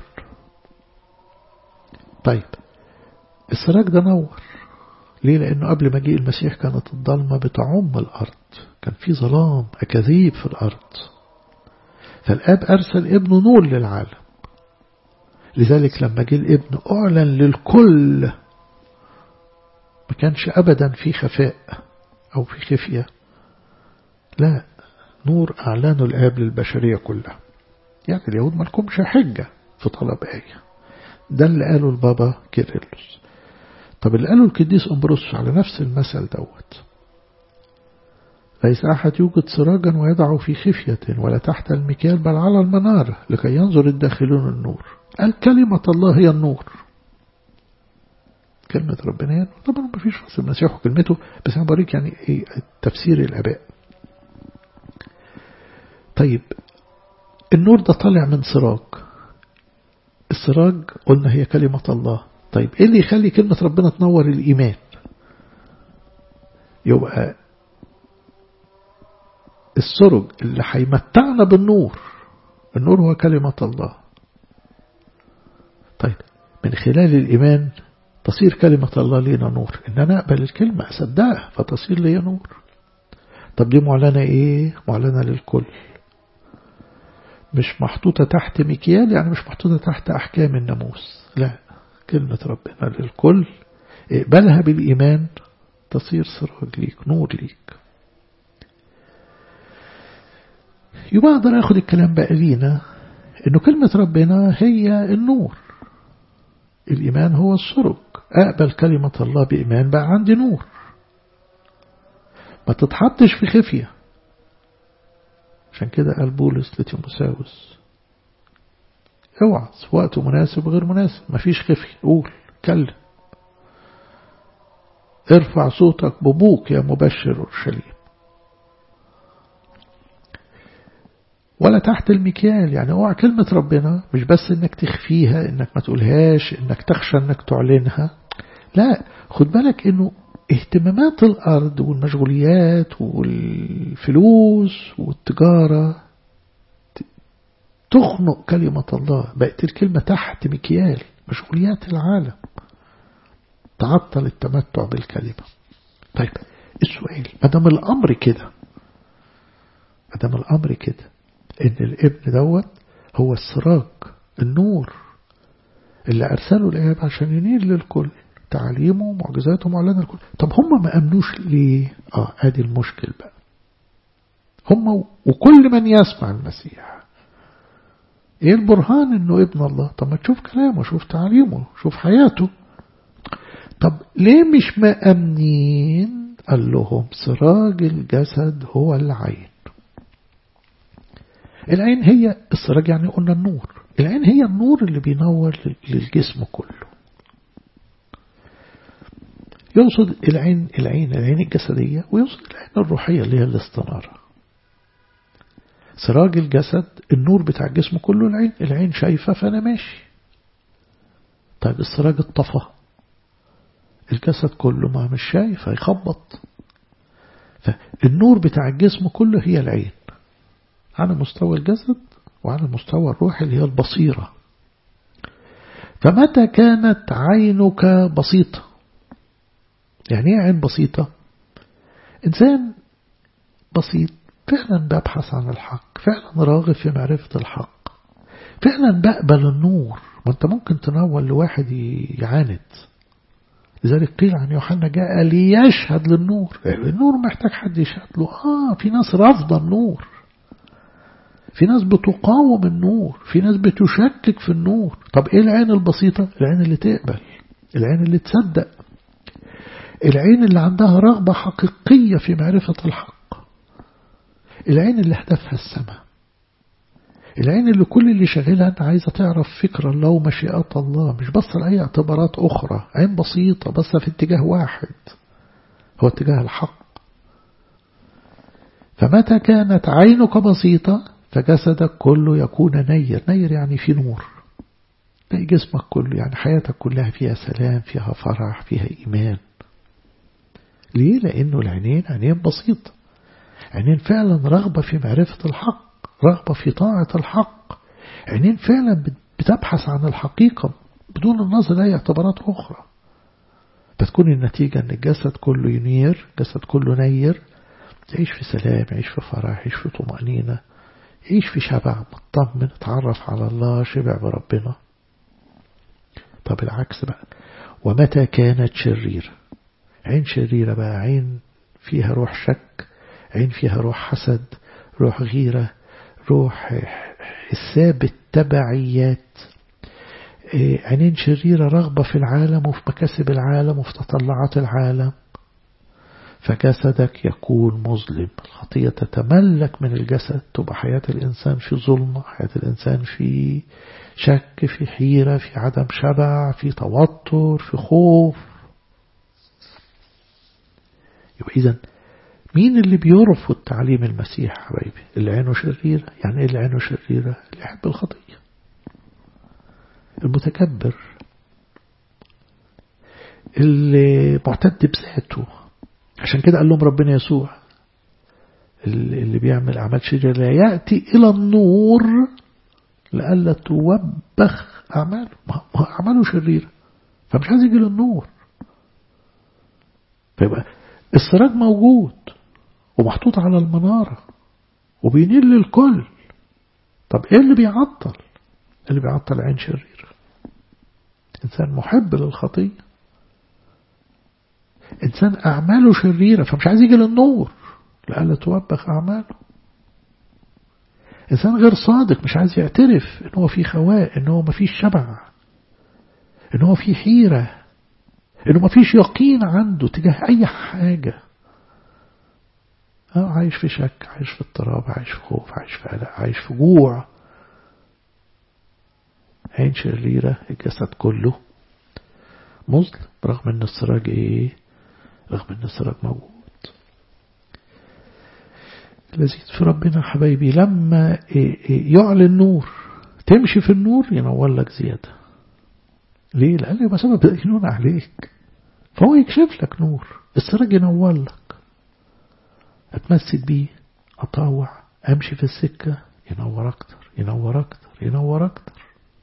طيب السراج ده نور ليه؟ لأنه قبل مجيء المسيح كانت الظلمة بتعم الأرض، كان في ظلام أكاذيب في الأرض، فالأب أرسل ابنه نور للعالم. لذلك لما جه الابن أعلن للكل، ما كانش أبدا في خفاء أو في خفية، لا، نور أعلانه الآب للبشرية كلها. يعني اليهود ما لكمش حجة في طلب آية. ده اللي قاله البابا كيرلس. طب اللي قاله القديس أمبروسيوس على نفس المثل دوت: ليس أحد يوجد سراجا ويضع في خفية ولا تحت المكيال بل على المنارة لكي ينظر الداخلون النور. قال كلمة الله هي النور، كلمة ربنا هي النور. طبعا ما فيش فصل المسيح وكلمته، بس أنا بوريك يعني إيه تفسير الآباء. طيب النور ده طالع من سراج، السراج قلنا هي كلمة الله. طيب إيه اللي يخلي كلمة ربنا تنور الإيمان؟ يبقى السرج اللي هيمتعنا بالنور، النور هو كلمة الله. طيب من خلال الإيمان تصير كلمة الله لينا نور، إن أنا أقبل الكلمة أصدقها فتصير لي نور. طب دي معلنة إيه؟ معلنة للكل، مش محطوطة تحت مكيال، يعني مش محطوطة تحت أحكام الناموس، لا، كلمة ربنا للكل، اقبلها بالإيمان تصير سراج ليك، نور ليك. يبقى أقدر أخذ الكلام بقى لينا إنه كلمة ربنا هي النور، الإيمان هو السرج، أقبل كلمة الله بإيمان بقى عندي نور، ما تتحطش في خفية. عشان كده قال بولس لتيموثاوس اوعظ في وقت مناسب غير مناسب، ما فيش خفية، قول كلم، ارفع صوتك ببوك يا مبشر أورشليم، ولا تحت المكيال. يعني اوعى كلمة ربنا مش بس انك تخفيها، انك ما تقولهاش، انك تخشى انك تعلنها، لا، خد بالك انه اهتمامات الارض والمشغوليات والفلوس والتجارة تخنق كلمة الله، بقت الكلمة تحت مكيال مشغوليات العالم، تعطل التمتع بالكلمة. طيب السؤال، مدام الأمر كده إن الابن دوت هو السراج النور اللي أرسله الآب عشان ينير للكل، تعليمه ومعجزاته معلنة للكل، طب هم ما أمنوش ليه؟ ادي المشكل بقى، هم وكل من يسمع المسيح، ايه البرهان انه ابن الله؟ طب ما تشوف كلامه، شوف تعليمه، شوف حياته. طب ليه مش مأمنين؟ قال لهم سراج الجسد هو العين. العين هي السراج، يعني قلنا النور، العين هي النور اللي بينور للجسم كله. يقصد العين الجسدية، ويقصد العين الروحية اللي هي الاستنارة. سراج الجسد النور بتاع الجسم كله العين شايفة فأنا ماشي. طيب السراج الطفى، الجسد كله ما مش شايف، هيخبط. فالنور بتاع الجسم كله هي العين على مستوى الجسد وعلى مستوى الروح اللي هي البصيرة. فمتى كانت عينك بسيطة، يعني ايه عين بسيطة؟ إنسان بسيط فعلا ببحث عن الحق، فعلا راغب في معرفة الحق، فعلا بقبل النور. ما انت ممكن تنور لواحد يعاند، لذلك قيل عن يوحنا جاء ليشهد للنور، النور محتاج حد يشهد له. في ناس رافضة النور، في ناس بتقاوم النور، في ناس بتشكك في النور. طب ايه العين البسيطة؟ العين اللي تقبل، العين اللي تصدق، العين اللي عندها رغبة حقيقية في معرفة الحق، العين اللي هدفها السماء، العين اللي كل اللي شغلها أنت عايزة تعرف فكر الله ومشيئات الله، مش بس لأي اعتبارات أخرى، عين بسيطة بس في اتجاه واحد، هو اتجاه الحق. فمتى كانت عينك بسيطة فجسدك كله يكون نير، نير يعني في نور، تلاقي جسمك كله، يعني حياتك كلها فيها سلام، فيها فرح، فيها إيمان. ليه؟ لأنه العينين عينين بسيطة، عينين فعلا رغبة في معرفة الحق، رغبة في طاعة الحق، عينين فعلا بتبحث عن الحقيقة بدون النظر لأي اعتبارات أخرى. فتكون النتيجة أن الجسد كله ينير، جسد كله نير، تعيش في سلام، يعيش في فرح، يعيش في طمأنينة، يعيش في شبع، مطمن، تعرف على الله، شبع بربنا. طب العكس بقى، ومتى كانت شريرة، عين شريرة بقى، عين فيها روح شك، عين فيها روح حسد، روح غيرة، روح حساب التبعيات، عينين شريرة رغبة في العالم وفي مكاسب العالم وفي تطلعات العالم، فجسدك يكون مظلم. الخطية تتملك من الجسد، تبقى حياة الإنسان في ظلمة، حياة الإنسان في شك، في حيرة، في عدم شبع، في توتر، في خوف. يبقى إذن مين اللي بيرفض تعليم المسيح حبايبي؟ اللي عينه شريرة. يعني ايه اللي عينه شريرة؟ اللي يحب الخطية، المتكبر، اللي معتد بذاته. عشان كده قال لهم ربنا يسوع اللي بيعمل أعمال شريرة لا يأتي إلى النور لألا توبخ أعماله. أعماله شريرة، فمش عايز يجي للنور. فيبقى السراج موجود ومحطوط على المنارة وبينير للكل. طب ايه اللي بيعطل؟ اللي بيعطل عين شرير، انسان محب للخطية، انسان اعماله شريرة فمش عايز يجي للنور لألا توبخ اعماله. انسان غير صادق مش عايز يعترف ان هو في خواء، ان هو مفيش شبع، ان هو في حيرة، انه مفيش يقين عنده تجاه اي حاجة. عايش في شك، عايش في اضطراب، عايش في خوف، عايش في قلق، عايش في جوع. عين شريرة، الجسد كله مظلم رغم ان السراج رغم ان السراج موجود. لذيذ في ربنا حبايبي لما يعلن نور تمشي في النور ينور لك زيادة. ليه؟ لأنه يبقى سبب دينون عليك، فهو يكشف لك نور. السراج ينور لك، أتمسك بيه، أطاوع، أمشي في السكة، ينور أكتر ينور أكتر ينور أكتر.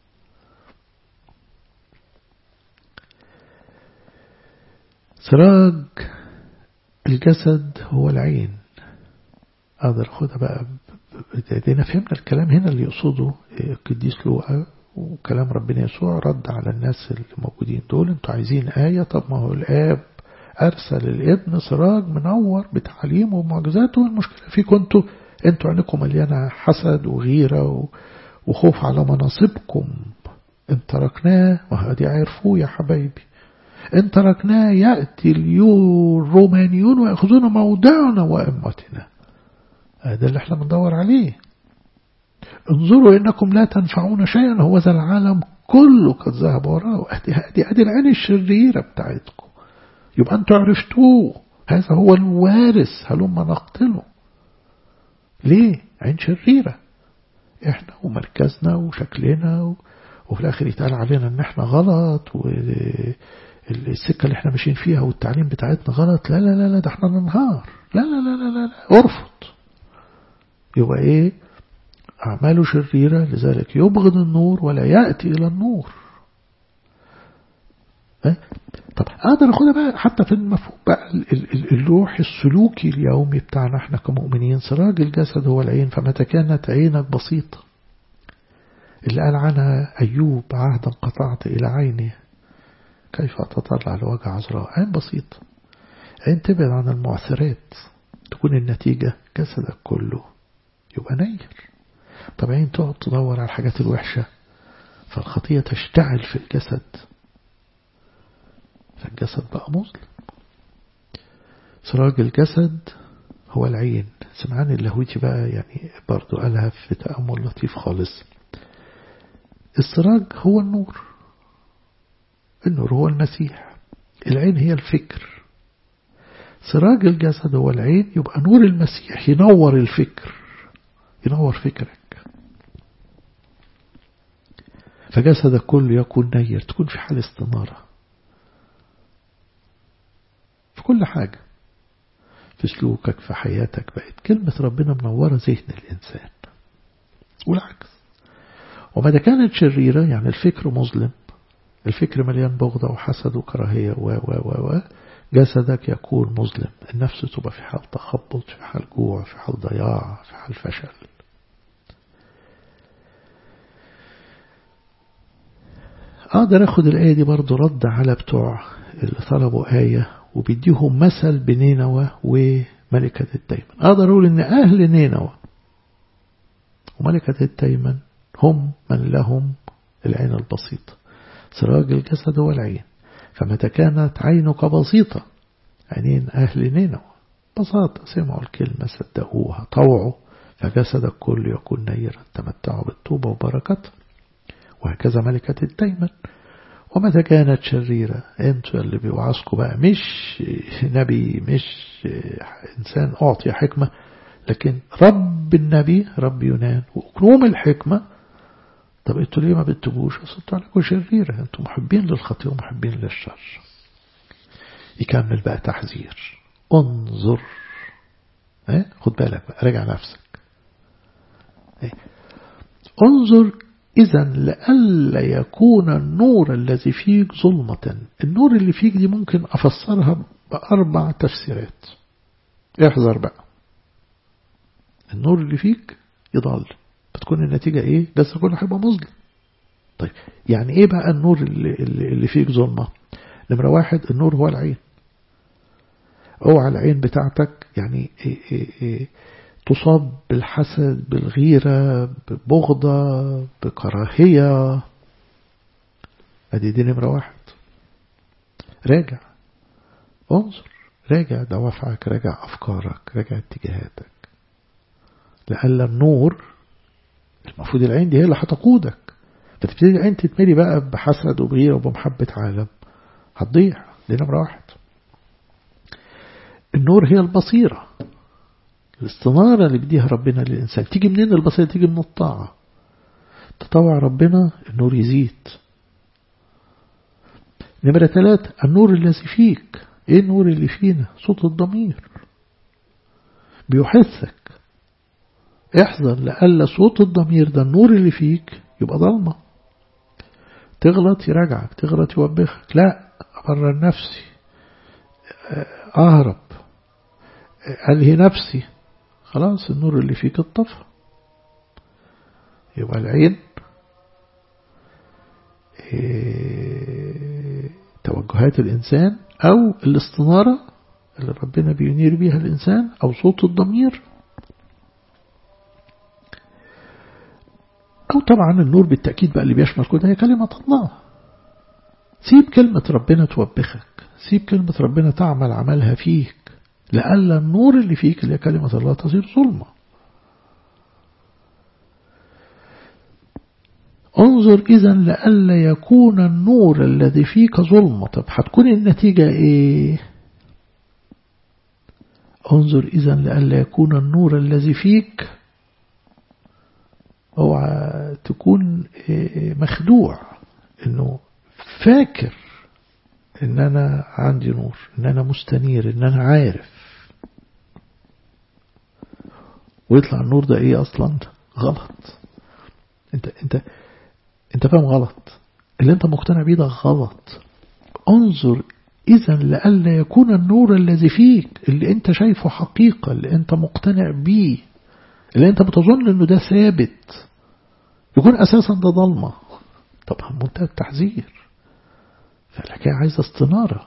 سراج الجسد هو العين. أقدر أخدها بقى دينا فهمنا الكلام هنا اللي يقصده القديس لوقا وكلام ربنا يسوع رد على الناس اللي موجودين دول. انتوا عايزين آية؟ طب ما هو الآب أرسل الابن سراج منور بتعليمه ومعجزاته. المشكلة فيكم انتوا عينكم مليانة حسد وغيرة وخوف على مناصبكم. ان تركناه، وهذه عرفوه يا حبايبي، ان تركناه يأتي الرومانيون ويأخذون موضعنا وأمتنا. هذا اللي احنا بندور عليه. انظروا إنكم لا تنفعون شيئا، هو ذا العالم كله قد ذهب وراءه. ادي العين الشريرة بتاعتكم. يبقى انتوا عرفتوه، هذا هو الوارث، هلما نقتله. ليه؟ عين شريرة. احنا ومركزنا وشكلنا وفي الآخر يتقال علينا ان احنا غلط والسكة اللي احنا ماشيين فيها والتعليم بتاعتنا غلط. لا لا لا لا، ده احنا ننهار. لا لا لا لا لا، ارفض. يبقى أعماله شريرة، لذلك يبغض النور ولا يأتي إلى النور. طب أقدر أخذها بقى حتى في المفهوم بقى اللوح السلوكي اليومي بتاعنا احنا كمؤمنين. سراج الجسد هو العين، فمتى كانت عينك بسيطة اللي قال عنها أيوب عهدا قطعت إلى عيني كيف أتطلع لوجه عذراء. عين بسيطة، عين تبعد عن المعثرات، تكون النتيجة جسدك كله يبقى نير. طب عين تقعد تدور على الحاجات الوحشة فالخطية تشتعل في الجسد، فالجسد بقى مظلم. سراج الجسد هو العين. سمعان اللاهوتي بقى يعني برضو قالها في تأمل لطيف خالص. السراج هو النور، النور هو المسيح، العين هي الفكر. سراج الجسد هو العين، يبقى نور المسيح ينور الفكر، ينور فكرك، فجسدك كله يكون نير، تكون في حال استنارة في كل حاجة، في سلوكك، في حياتك. بقت كلمة ربنا منورة ذهن الإنسان والعكس. وماذا كانت شريرة يعني الفكر مظلم، الفكر مليان بغضة وحسد وكراهية و جسدك يكون مظلم، النفس تبقى في حال تخبط، في حال جوع، في حال ضياع، في حال فشل. أقدر أخذ الآية دي برضو رد على بتوع اللي طلبوا آية وبيديهم مثل بنينوى وملكة التيمن. أقدر أقول إن أهل نينوى وملكة التيمن هم من لهم العين البسيطة. سراج الجسد هو العين، فمتى كانت عينك بسيطة، عينين أهل نينوى بساطة، سمعوا الكلمة صدقوها طوعوا، فجسدك كله يكون نيرا، تمتعوا بالطوبة وبركتها. وهكذا ملكة التيمن. ومتى كانت شريرة، انتوا اللي بيوعظكوا بقى مش نبي، مش إنسان أعطي حكمة، لكن رب النبي رب يونان وأكروم الحكمة. طب انتوا ليه ما بتتوبوش؟ اصل انتوا عليكم شريرة، انتوا محبين للخطيئة ومحبين للشر. يكمل بقى تحذير، انظر، خد بالك بقى، راجع نفسك. انظر إذا لئلا يكون النور الذي فيك ظلمة. النور اللي فيك دي ممكن أفسرها ب4 تفسيرات. احذر بقى، النور اللي فيك يضل، بتكون النتيجة إيه؟ جسدك كله هيبقى مظلم. طيب يعني إيه بقى النور اللي فيك ظلمة؟ نمرة 1، النور هو العين. اوعى العين بتاعتك يعني تصاب بالحسد، بالغيرة، ببغضة، بكراهية. دي نمرة 1. راجع، انظر، راجع دوافعك، راجع أفكارك، راجع اتجاهاتك، لألا النور المفروض العين دي هي اللي هتقودك، فتبتدي العين تتملي بقى بحسد وبغيرة وبمحبة عالم، هتضيع. دي نمرة 1. النور هي البصيرة، الاستنارة اللي بديها ربنا للإنسان. تيجي منين البصيرة؟ تيجي من الطاعة. تطوع ربنا النور يزيد. نمرة 3، النور الذي فيك. ايه النور اللي فينا؟ صوت الضمير بيحثك، احذر لألا صوت الضمير ده النور اللي فيك يبقى ضلمة. تغلط يراجعك، تغلط يوبخك، لا أبرر نفسي، أهرب، ألهي نفسي، خلاص النور اللي فيك اتطفى. يبقى العين توجهات الإنسان، أو الاستنارة اللي ربنا بينير بيها الإنسان، أو صوت الضمير، أو طبعا النور بالتأكيد بقى اللي بيشمل كل ده هي كلمة الله. سيب كلمة ربنا توبخك، سيب كلمة ربنا تعمل عملها فيك، لألا النور اللي فيك اللي هي كلمة الله تصير ظلمة. انظر إذا لألا يكون النور الذي فيك ظلمة. طب هتكون النتيجة إيه؟ انظر إذا لألا يكون النور الذي فيك، اوعى تكون مخدوع، انه فاكر ان انا عندي نور، ان انا مستنير، ان انا عارف، ويطلع النور ده ايه اصلا؟ غلط. انت فاهم غلط، اللي انت مقتنع بيه ده غلط. انظر اذا لألا يكون النور الذي فيك اللي انت شايفه حقيقة، اللي انت مقتنع بيه، اللي انت بتظن انه ده ثابت، يكون اساسا ده ضلمة. طبعا منتهى التحذير، فالحكاية عايزة استنارة.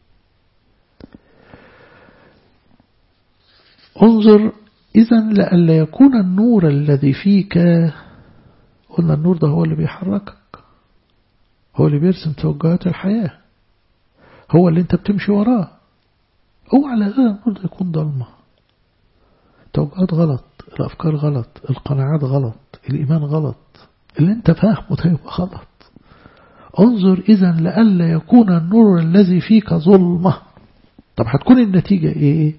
انظر إذا لألا يكون النور الذي فيك، قلنا النور ده هو اللي بيحركك، هو اللي بيرسم توجهات الحياة، هو اللي انت بتمشي وراه. اوعى على النور ده يكون ضلمة، توجهات غلط، الأفكار غلط، القناعات غلط، الإيمان غلط، اللي انت فاهمه ده يبقى غلط. انظر إذا لألا يكون النور الذي فيك ظلمة. طب هتكون النتيجة ايه؟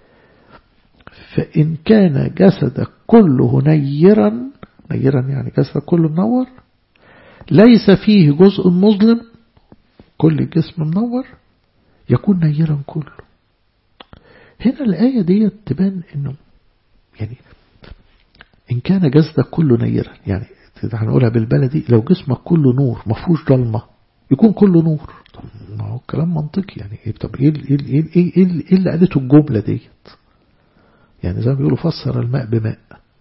فإن كان جسدك كله نيرا يعني جسدك كله منور، ليس فيه جزء مظلم، كل الجسم منور، يكون نيرا كله. هنا الآية دي تبان انه يعني إن كان جسدك كله نيرا، يعني هنقولها بالبلدي، لو جسمك كله نور ما فيهوش ضلمة يكون كله نور. طب ما هو كلام منطقي يعني. طب ايه اللي قالته الجملة ديت؟ يعني زي ما بيقولوا فسر الماء بماء.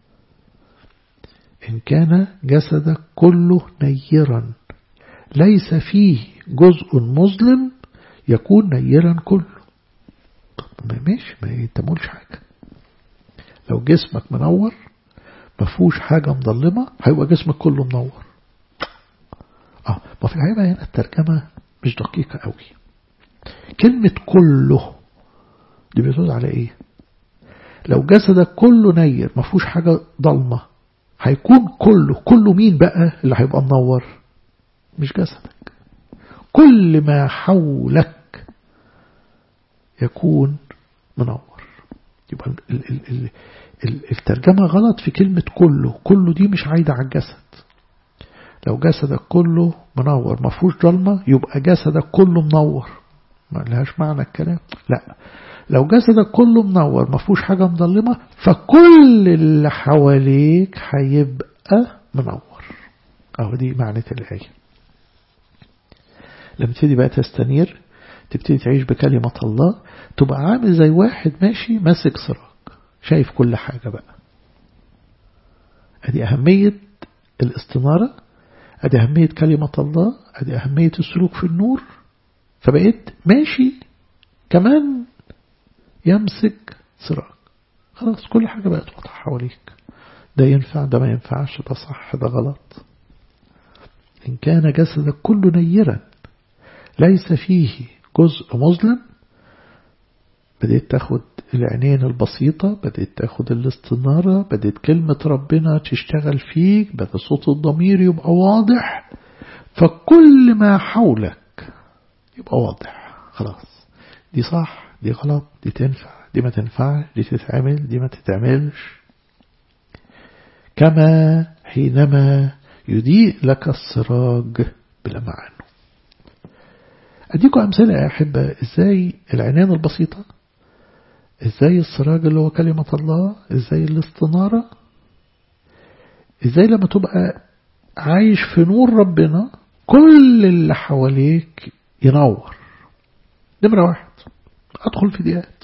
إن كان جسدك كله نيرا ليس فيه جزء مظلم يكون نيرا كله. طب ما يتمولش حاجة. لو جسمك منور ما فيهوش حاجة مظلمة هيبقى جسمك كله منور. ما في الحقيقة هنا الترجمة مش دقيقة قوي. كلمة كله دي بتدل على ايه؟ لو جسدك كله نير ما فيهوش حاجة ضلمة هيكون كله مين بقى اللي هيبقى منور؟ مش جسدك، كل ما حولك يكون منور. يبقى الترجمة غلط في كلمة كله دي مش عايدة على الجسد. لو جسدك كله منور ما فيهوش ضلمة يبقى جسدك كله منور، ما لهاش معنى الكلام. لا، لو جسدك كله منور ما فيهوش حاجة مظلمة فكل اللي حواليك هيبقى منور. أو دي معنى الآية. لما تبتدي بقى تستنير، تبتدي تعيش بكلمة الله، تبقى عامل زي واحد ماشي ماسك سراج شايف كل حاجة بقى. ادي أهمية الاستنارة، ادي أهمية كلمة الله، ادي أهمية السلوك في النور. فبقيت ماشي كمان يمسك سراج، خلاص كل حاجة بقت واضحة حواليك، ده ينفع ده ما ينفعش، ده صح ده غلط. إن كان جسدك كله نيرا ليس فيه جزء مظلم، بدأت تاخد العينين البسيطة، بدأت تاخد الاستنارة، بدأت كلمة ربنا تشتغل فيك، بدأ صوت الضمير يبقى واضح، فكل ما حولك يبقى واضح. خلاص دي صح دي غلط، دي تنفع دي ما تنفعش، دي تتعمل دي ما تتعملش. كما حينما يضيء لك السراج بلمعان. أديكم أمثلة يا أحبة إزاي العنان البسيطة، إزاي السراج اللي هو كلمة الله، إزاي الاستنارة، إزاي لما تبقى عايش في نور ربنا كل اللي حواليك ينور. نمرة واحد، أدخل في ديات.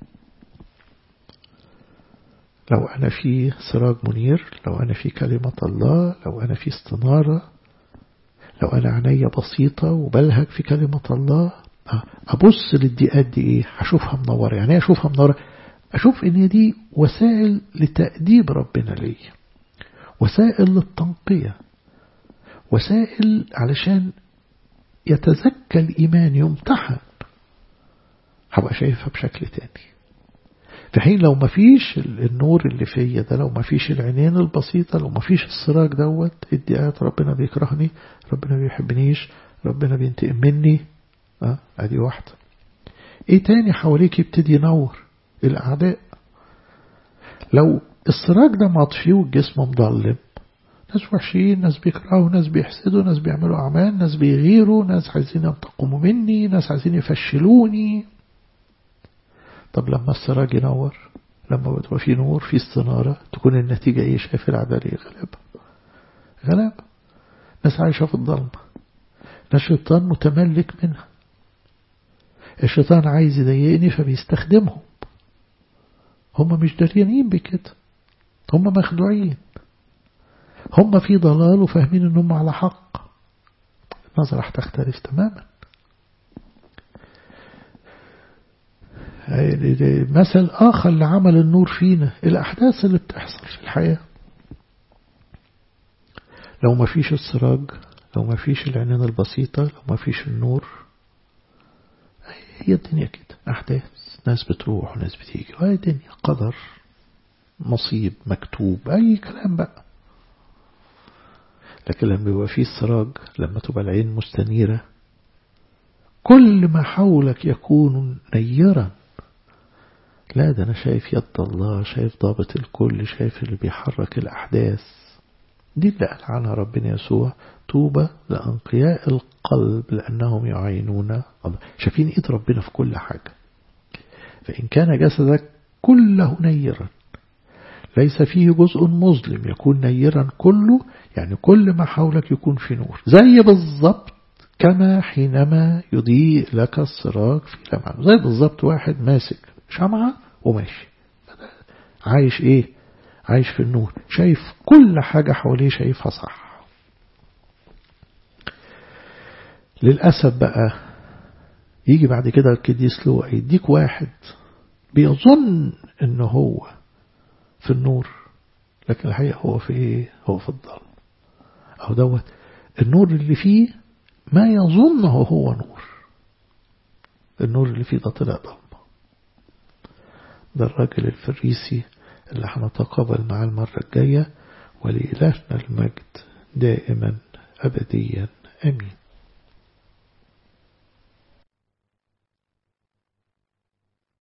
لو أنا في سراج منير، لو أنا في كلمة الله، لو أنا في استنارة، لو أنا عناية بسيطة وبلهج في كلمة الله، أبص للدقات دي إيه؟ هشوفها منورة. يعني إيه أشوفها منورة؟ أشوف إن دي وسائل لتأديب ربنا لي، وسائل للتنقية، وسائل علشان يتزكى الإيمان يمتحن، هبقى شايفها بشكل تاني. في حين لو ما فيش النور اللي فيا ده، لو ما فيش العينين البسيطة، لو ما فيش السراج دوت، ادعاءات ربنا بيكرهني، ربنا بيحبنيش، ربنا بينتقم مني. ادي واحدة. ايه تاني حواليك يبتدي ينور؟ الاعداء. لو السراج ده مطفي والجسم مضلم، ناس وحشين، ناس بيكرهوا، ناس بيحسدوا، ناس بيعملوا اعمال، ناس بيغيروا، ناس عايزين ينتقموا مني، ناس عايزين يفشلوني. طب لما السراج ينور، لما بتبقى في نور في استنارة، تكون النتيجة ايه؟ شايف الأعداء ايه؟ غلبة. ناس عايشة في الظلمة، ناس الشيطان متملك منها، الشيطان عايز يضايقني فبيستخدمهم. هم مش داريانين بكده، هم مخدوعين، هم في ضلال وفاهمين انهم على حق. النظرة هتختلف تماما. مثل آخر لعمل النور فينا الأحداث اللي بتحصل في الحياة. لو ما فيش السراج، لو ما فيش العنان البسيطة، لو ما فيش النور، هي الدنيا كده أحداث، ناس بتروح وناس بتيجي، وهي الدنيا قدر، نصيب، مكتوب، أي كلام بقى. لكن لما يبقى فيه السراج، لما تبقى العين مستنيرة، كل ما حولك يكون نيرا. لا ده أنا شايف يد الله، شايف ضابط الكل، شايف اللي بيحرك الأحداث. دي اللي قال عنها ربنا يسوع: طوبى لأنقياء القلب لأنهم يعينون الله. شايفين إيد ربنا في كل حاجة. فإن كان جسدك كله نيرا ليس فيه جزء مظلم، يكون نيرا كله، يعني كل ما حولك يكون في نور، زي بالضبط كما حينما يضيء لك السراج في لمعان. زي بالضبط واحد ماسك شمعة وماشي، عايش ايه؟ عايش في النور، شايف كل حاجة حواليه، شايفها صح. للأسف بقى يجي بعد كده القديس لوقا يديك واحد بيظن انه هو في النور، لكن الحقيقة هو في ايه؟ هو في الظلم. او دوت النور اللي فيه ما يظنه هو نور، النور اللي فيه ده طلع ضلمة. ده الراجل الفريسي اللي هنتقابل معاه المرة الجاية. ولإلهنا المجد دائما أبديا. آمين.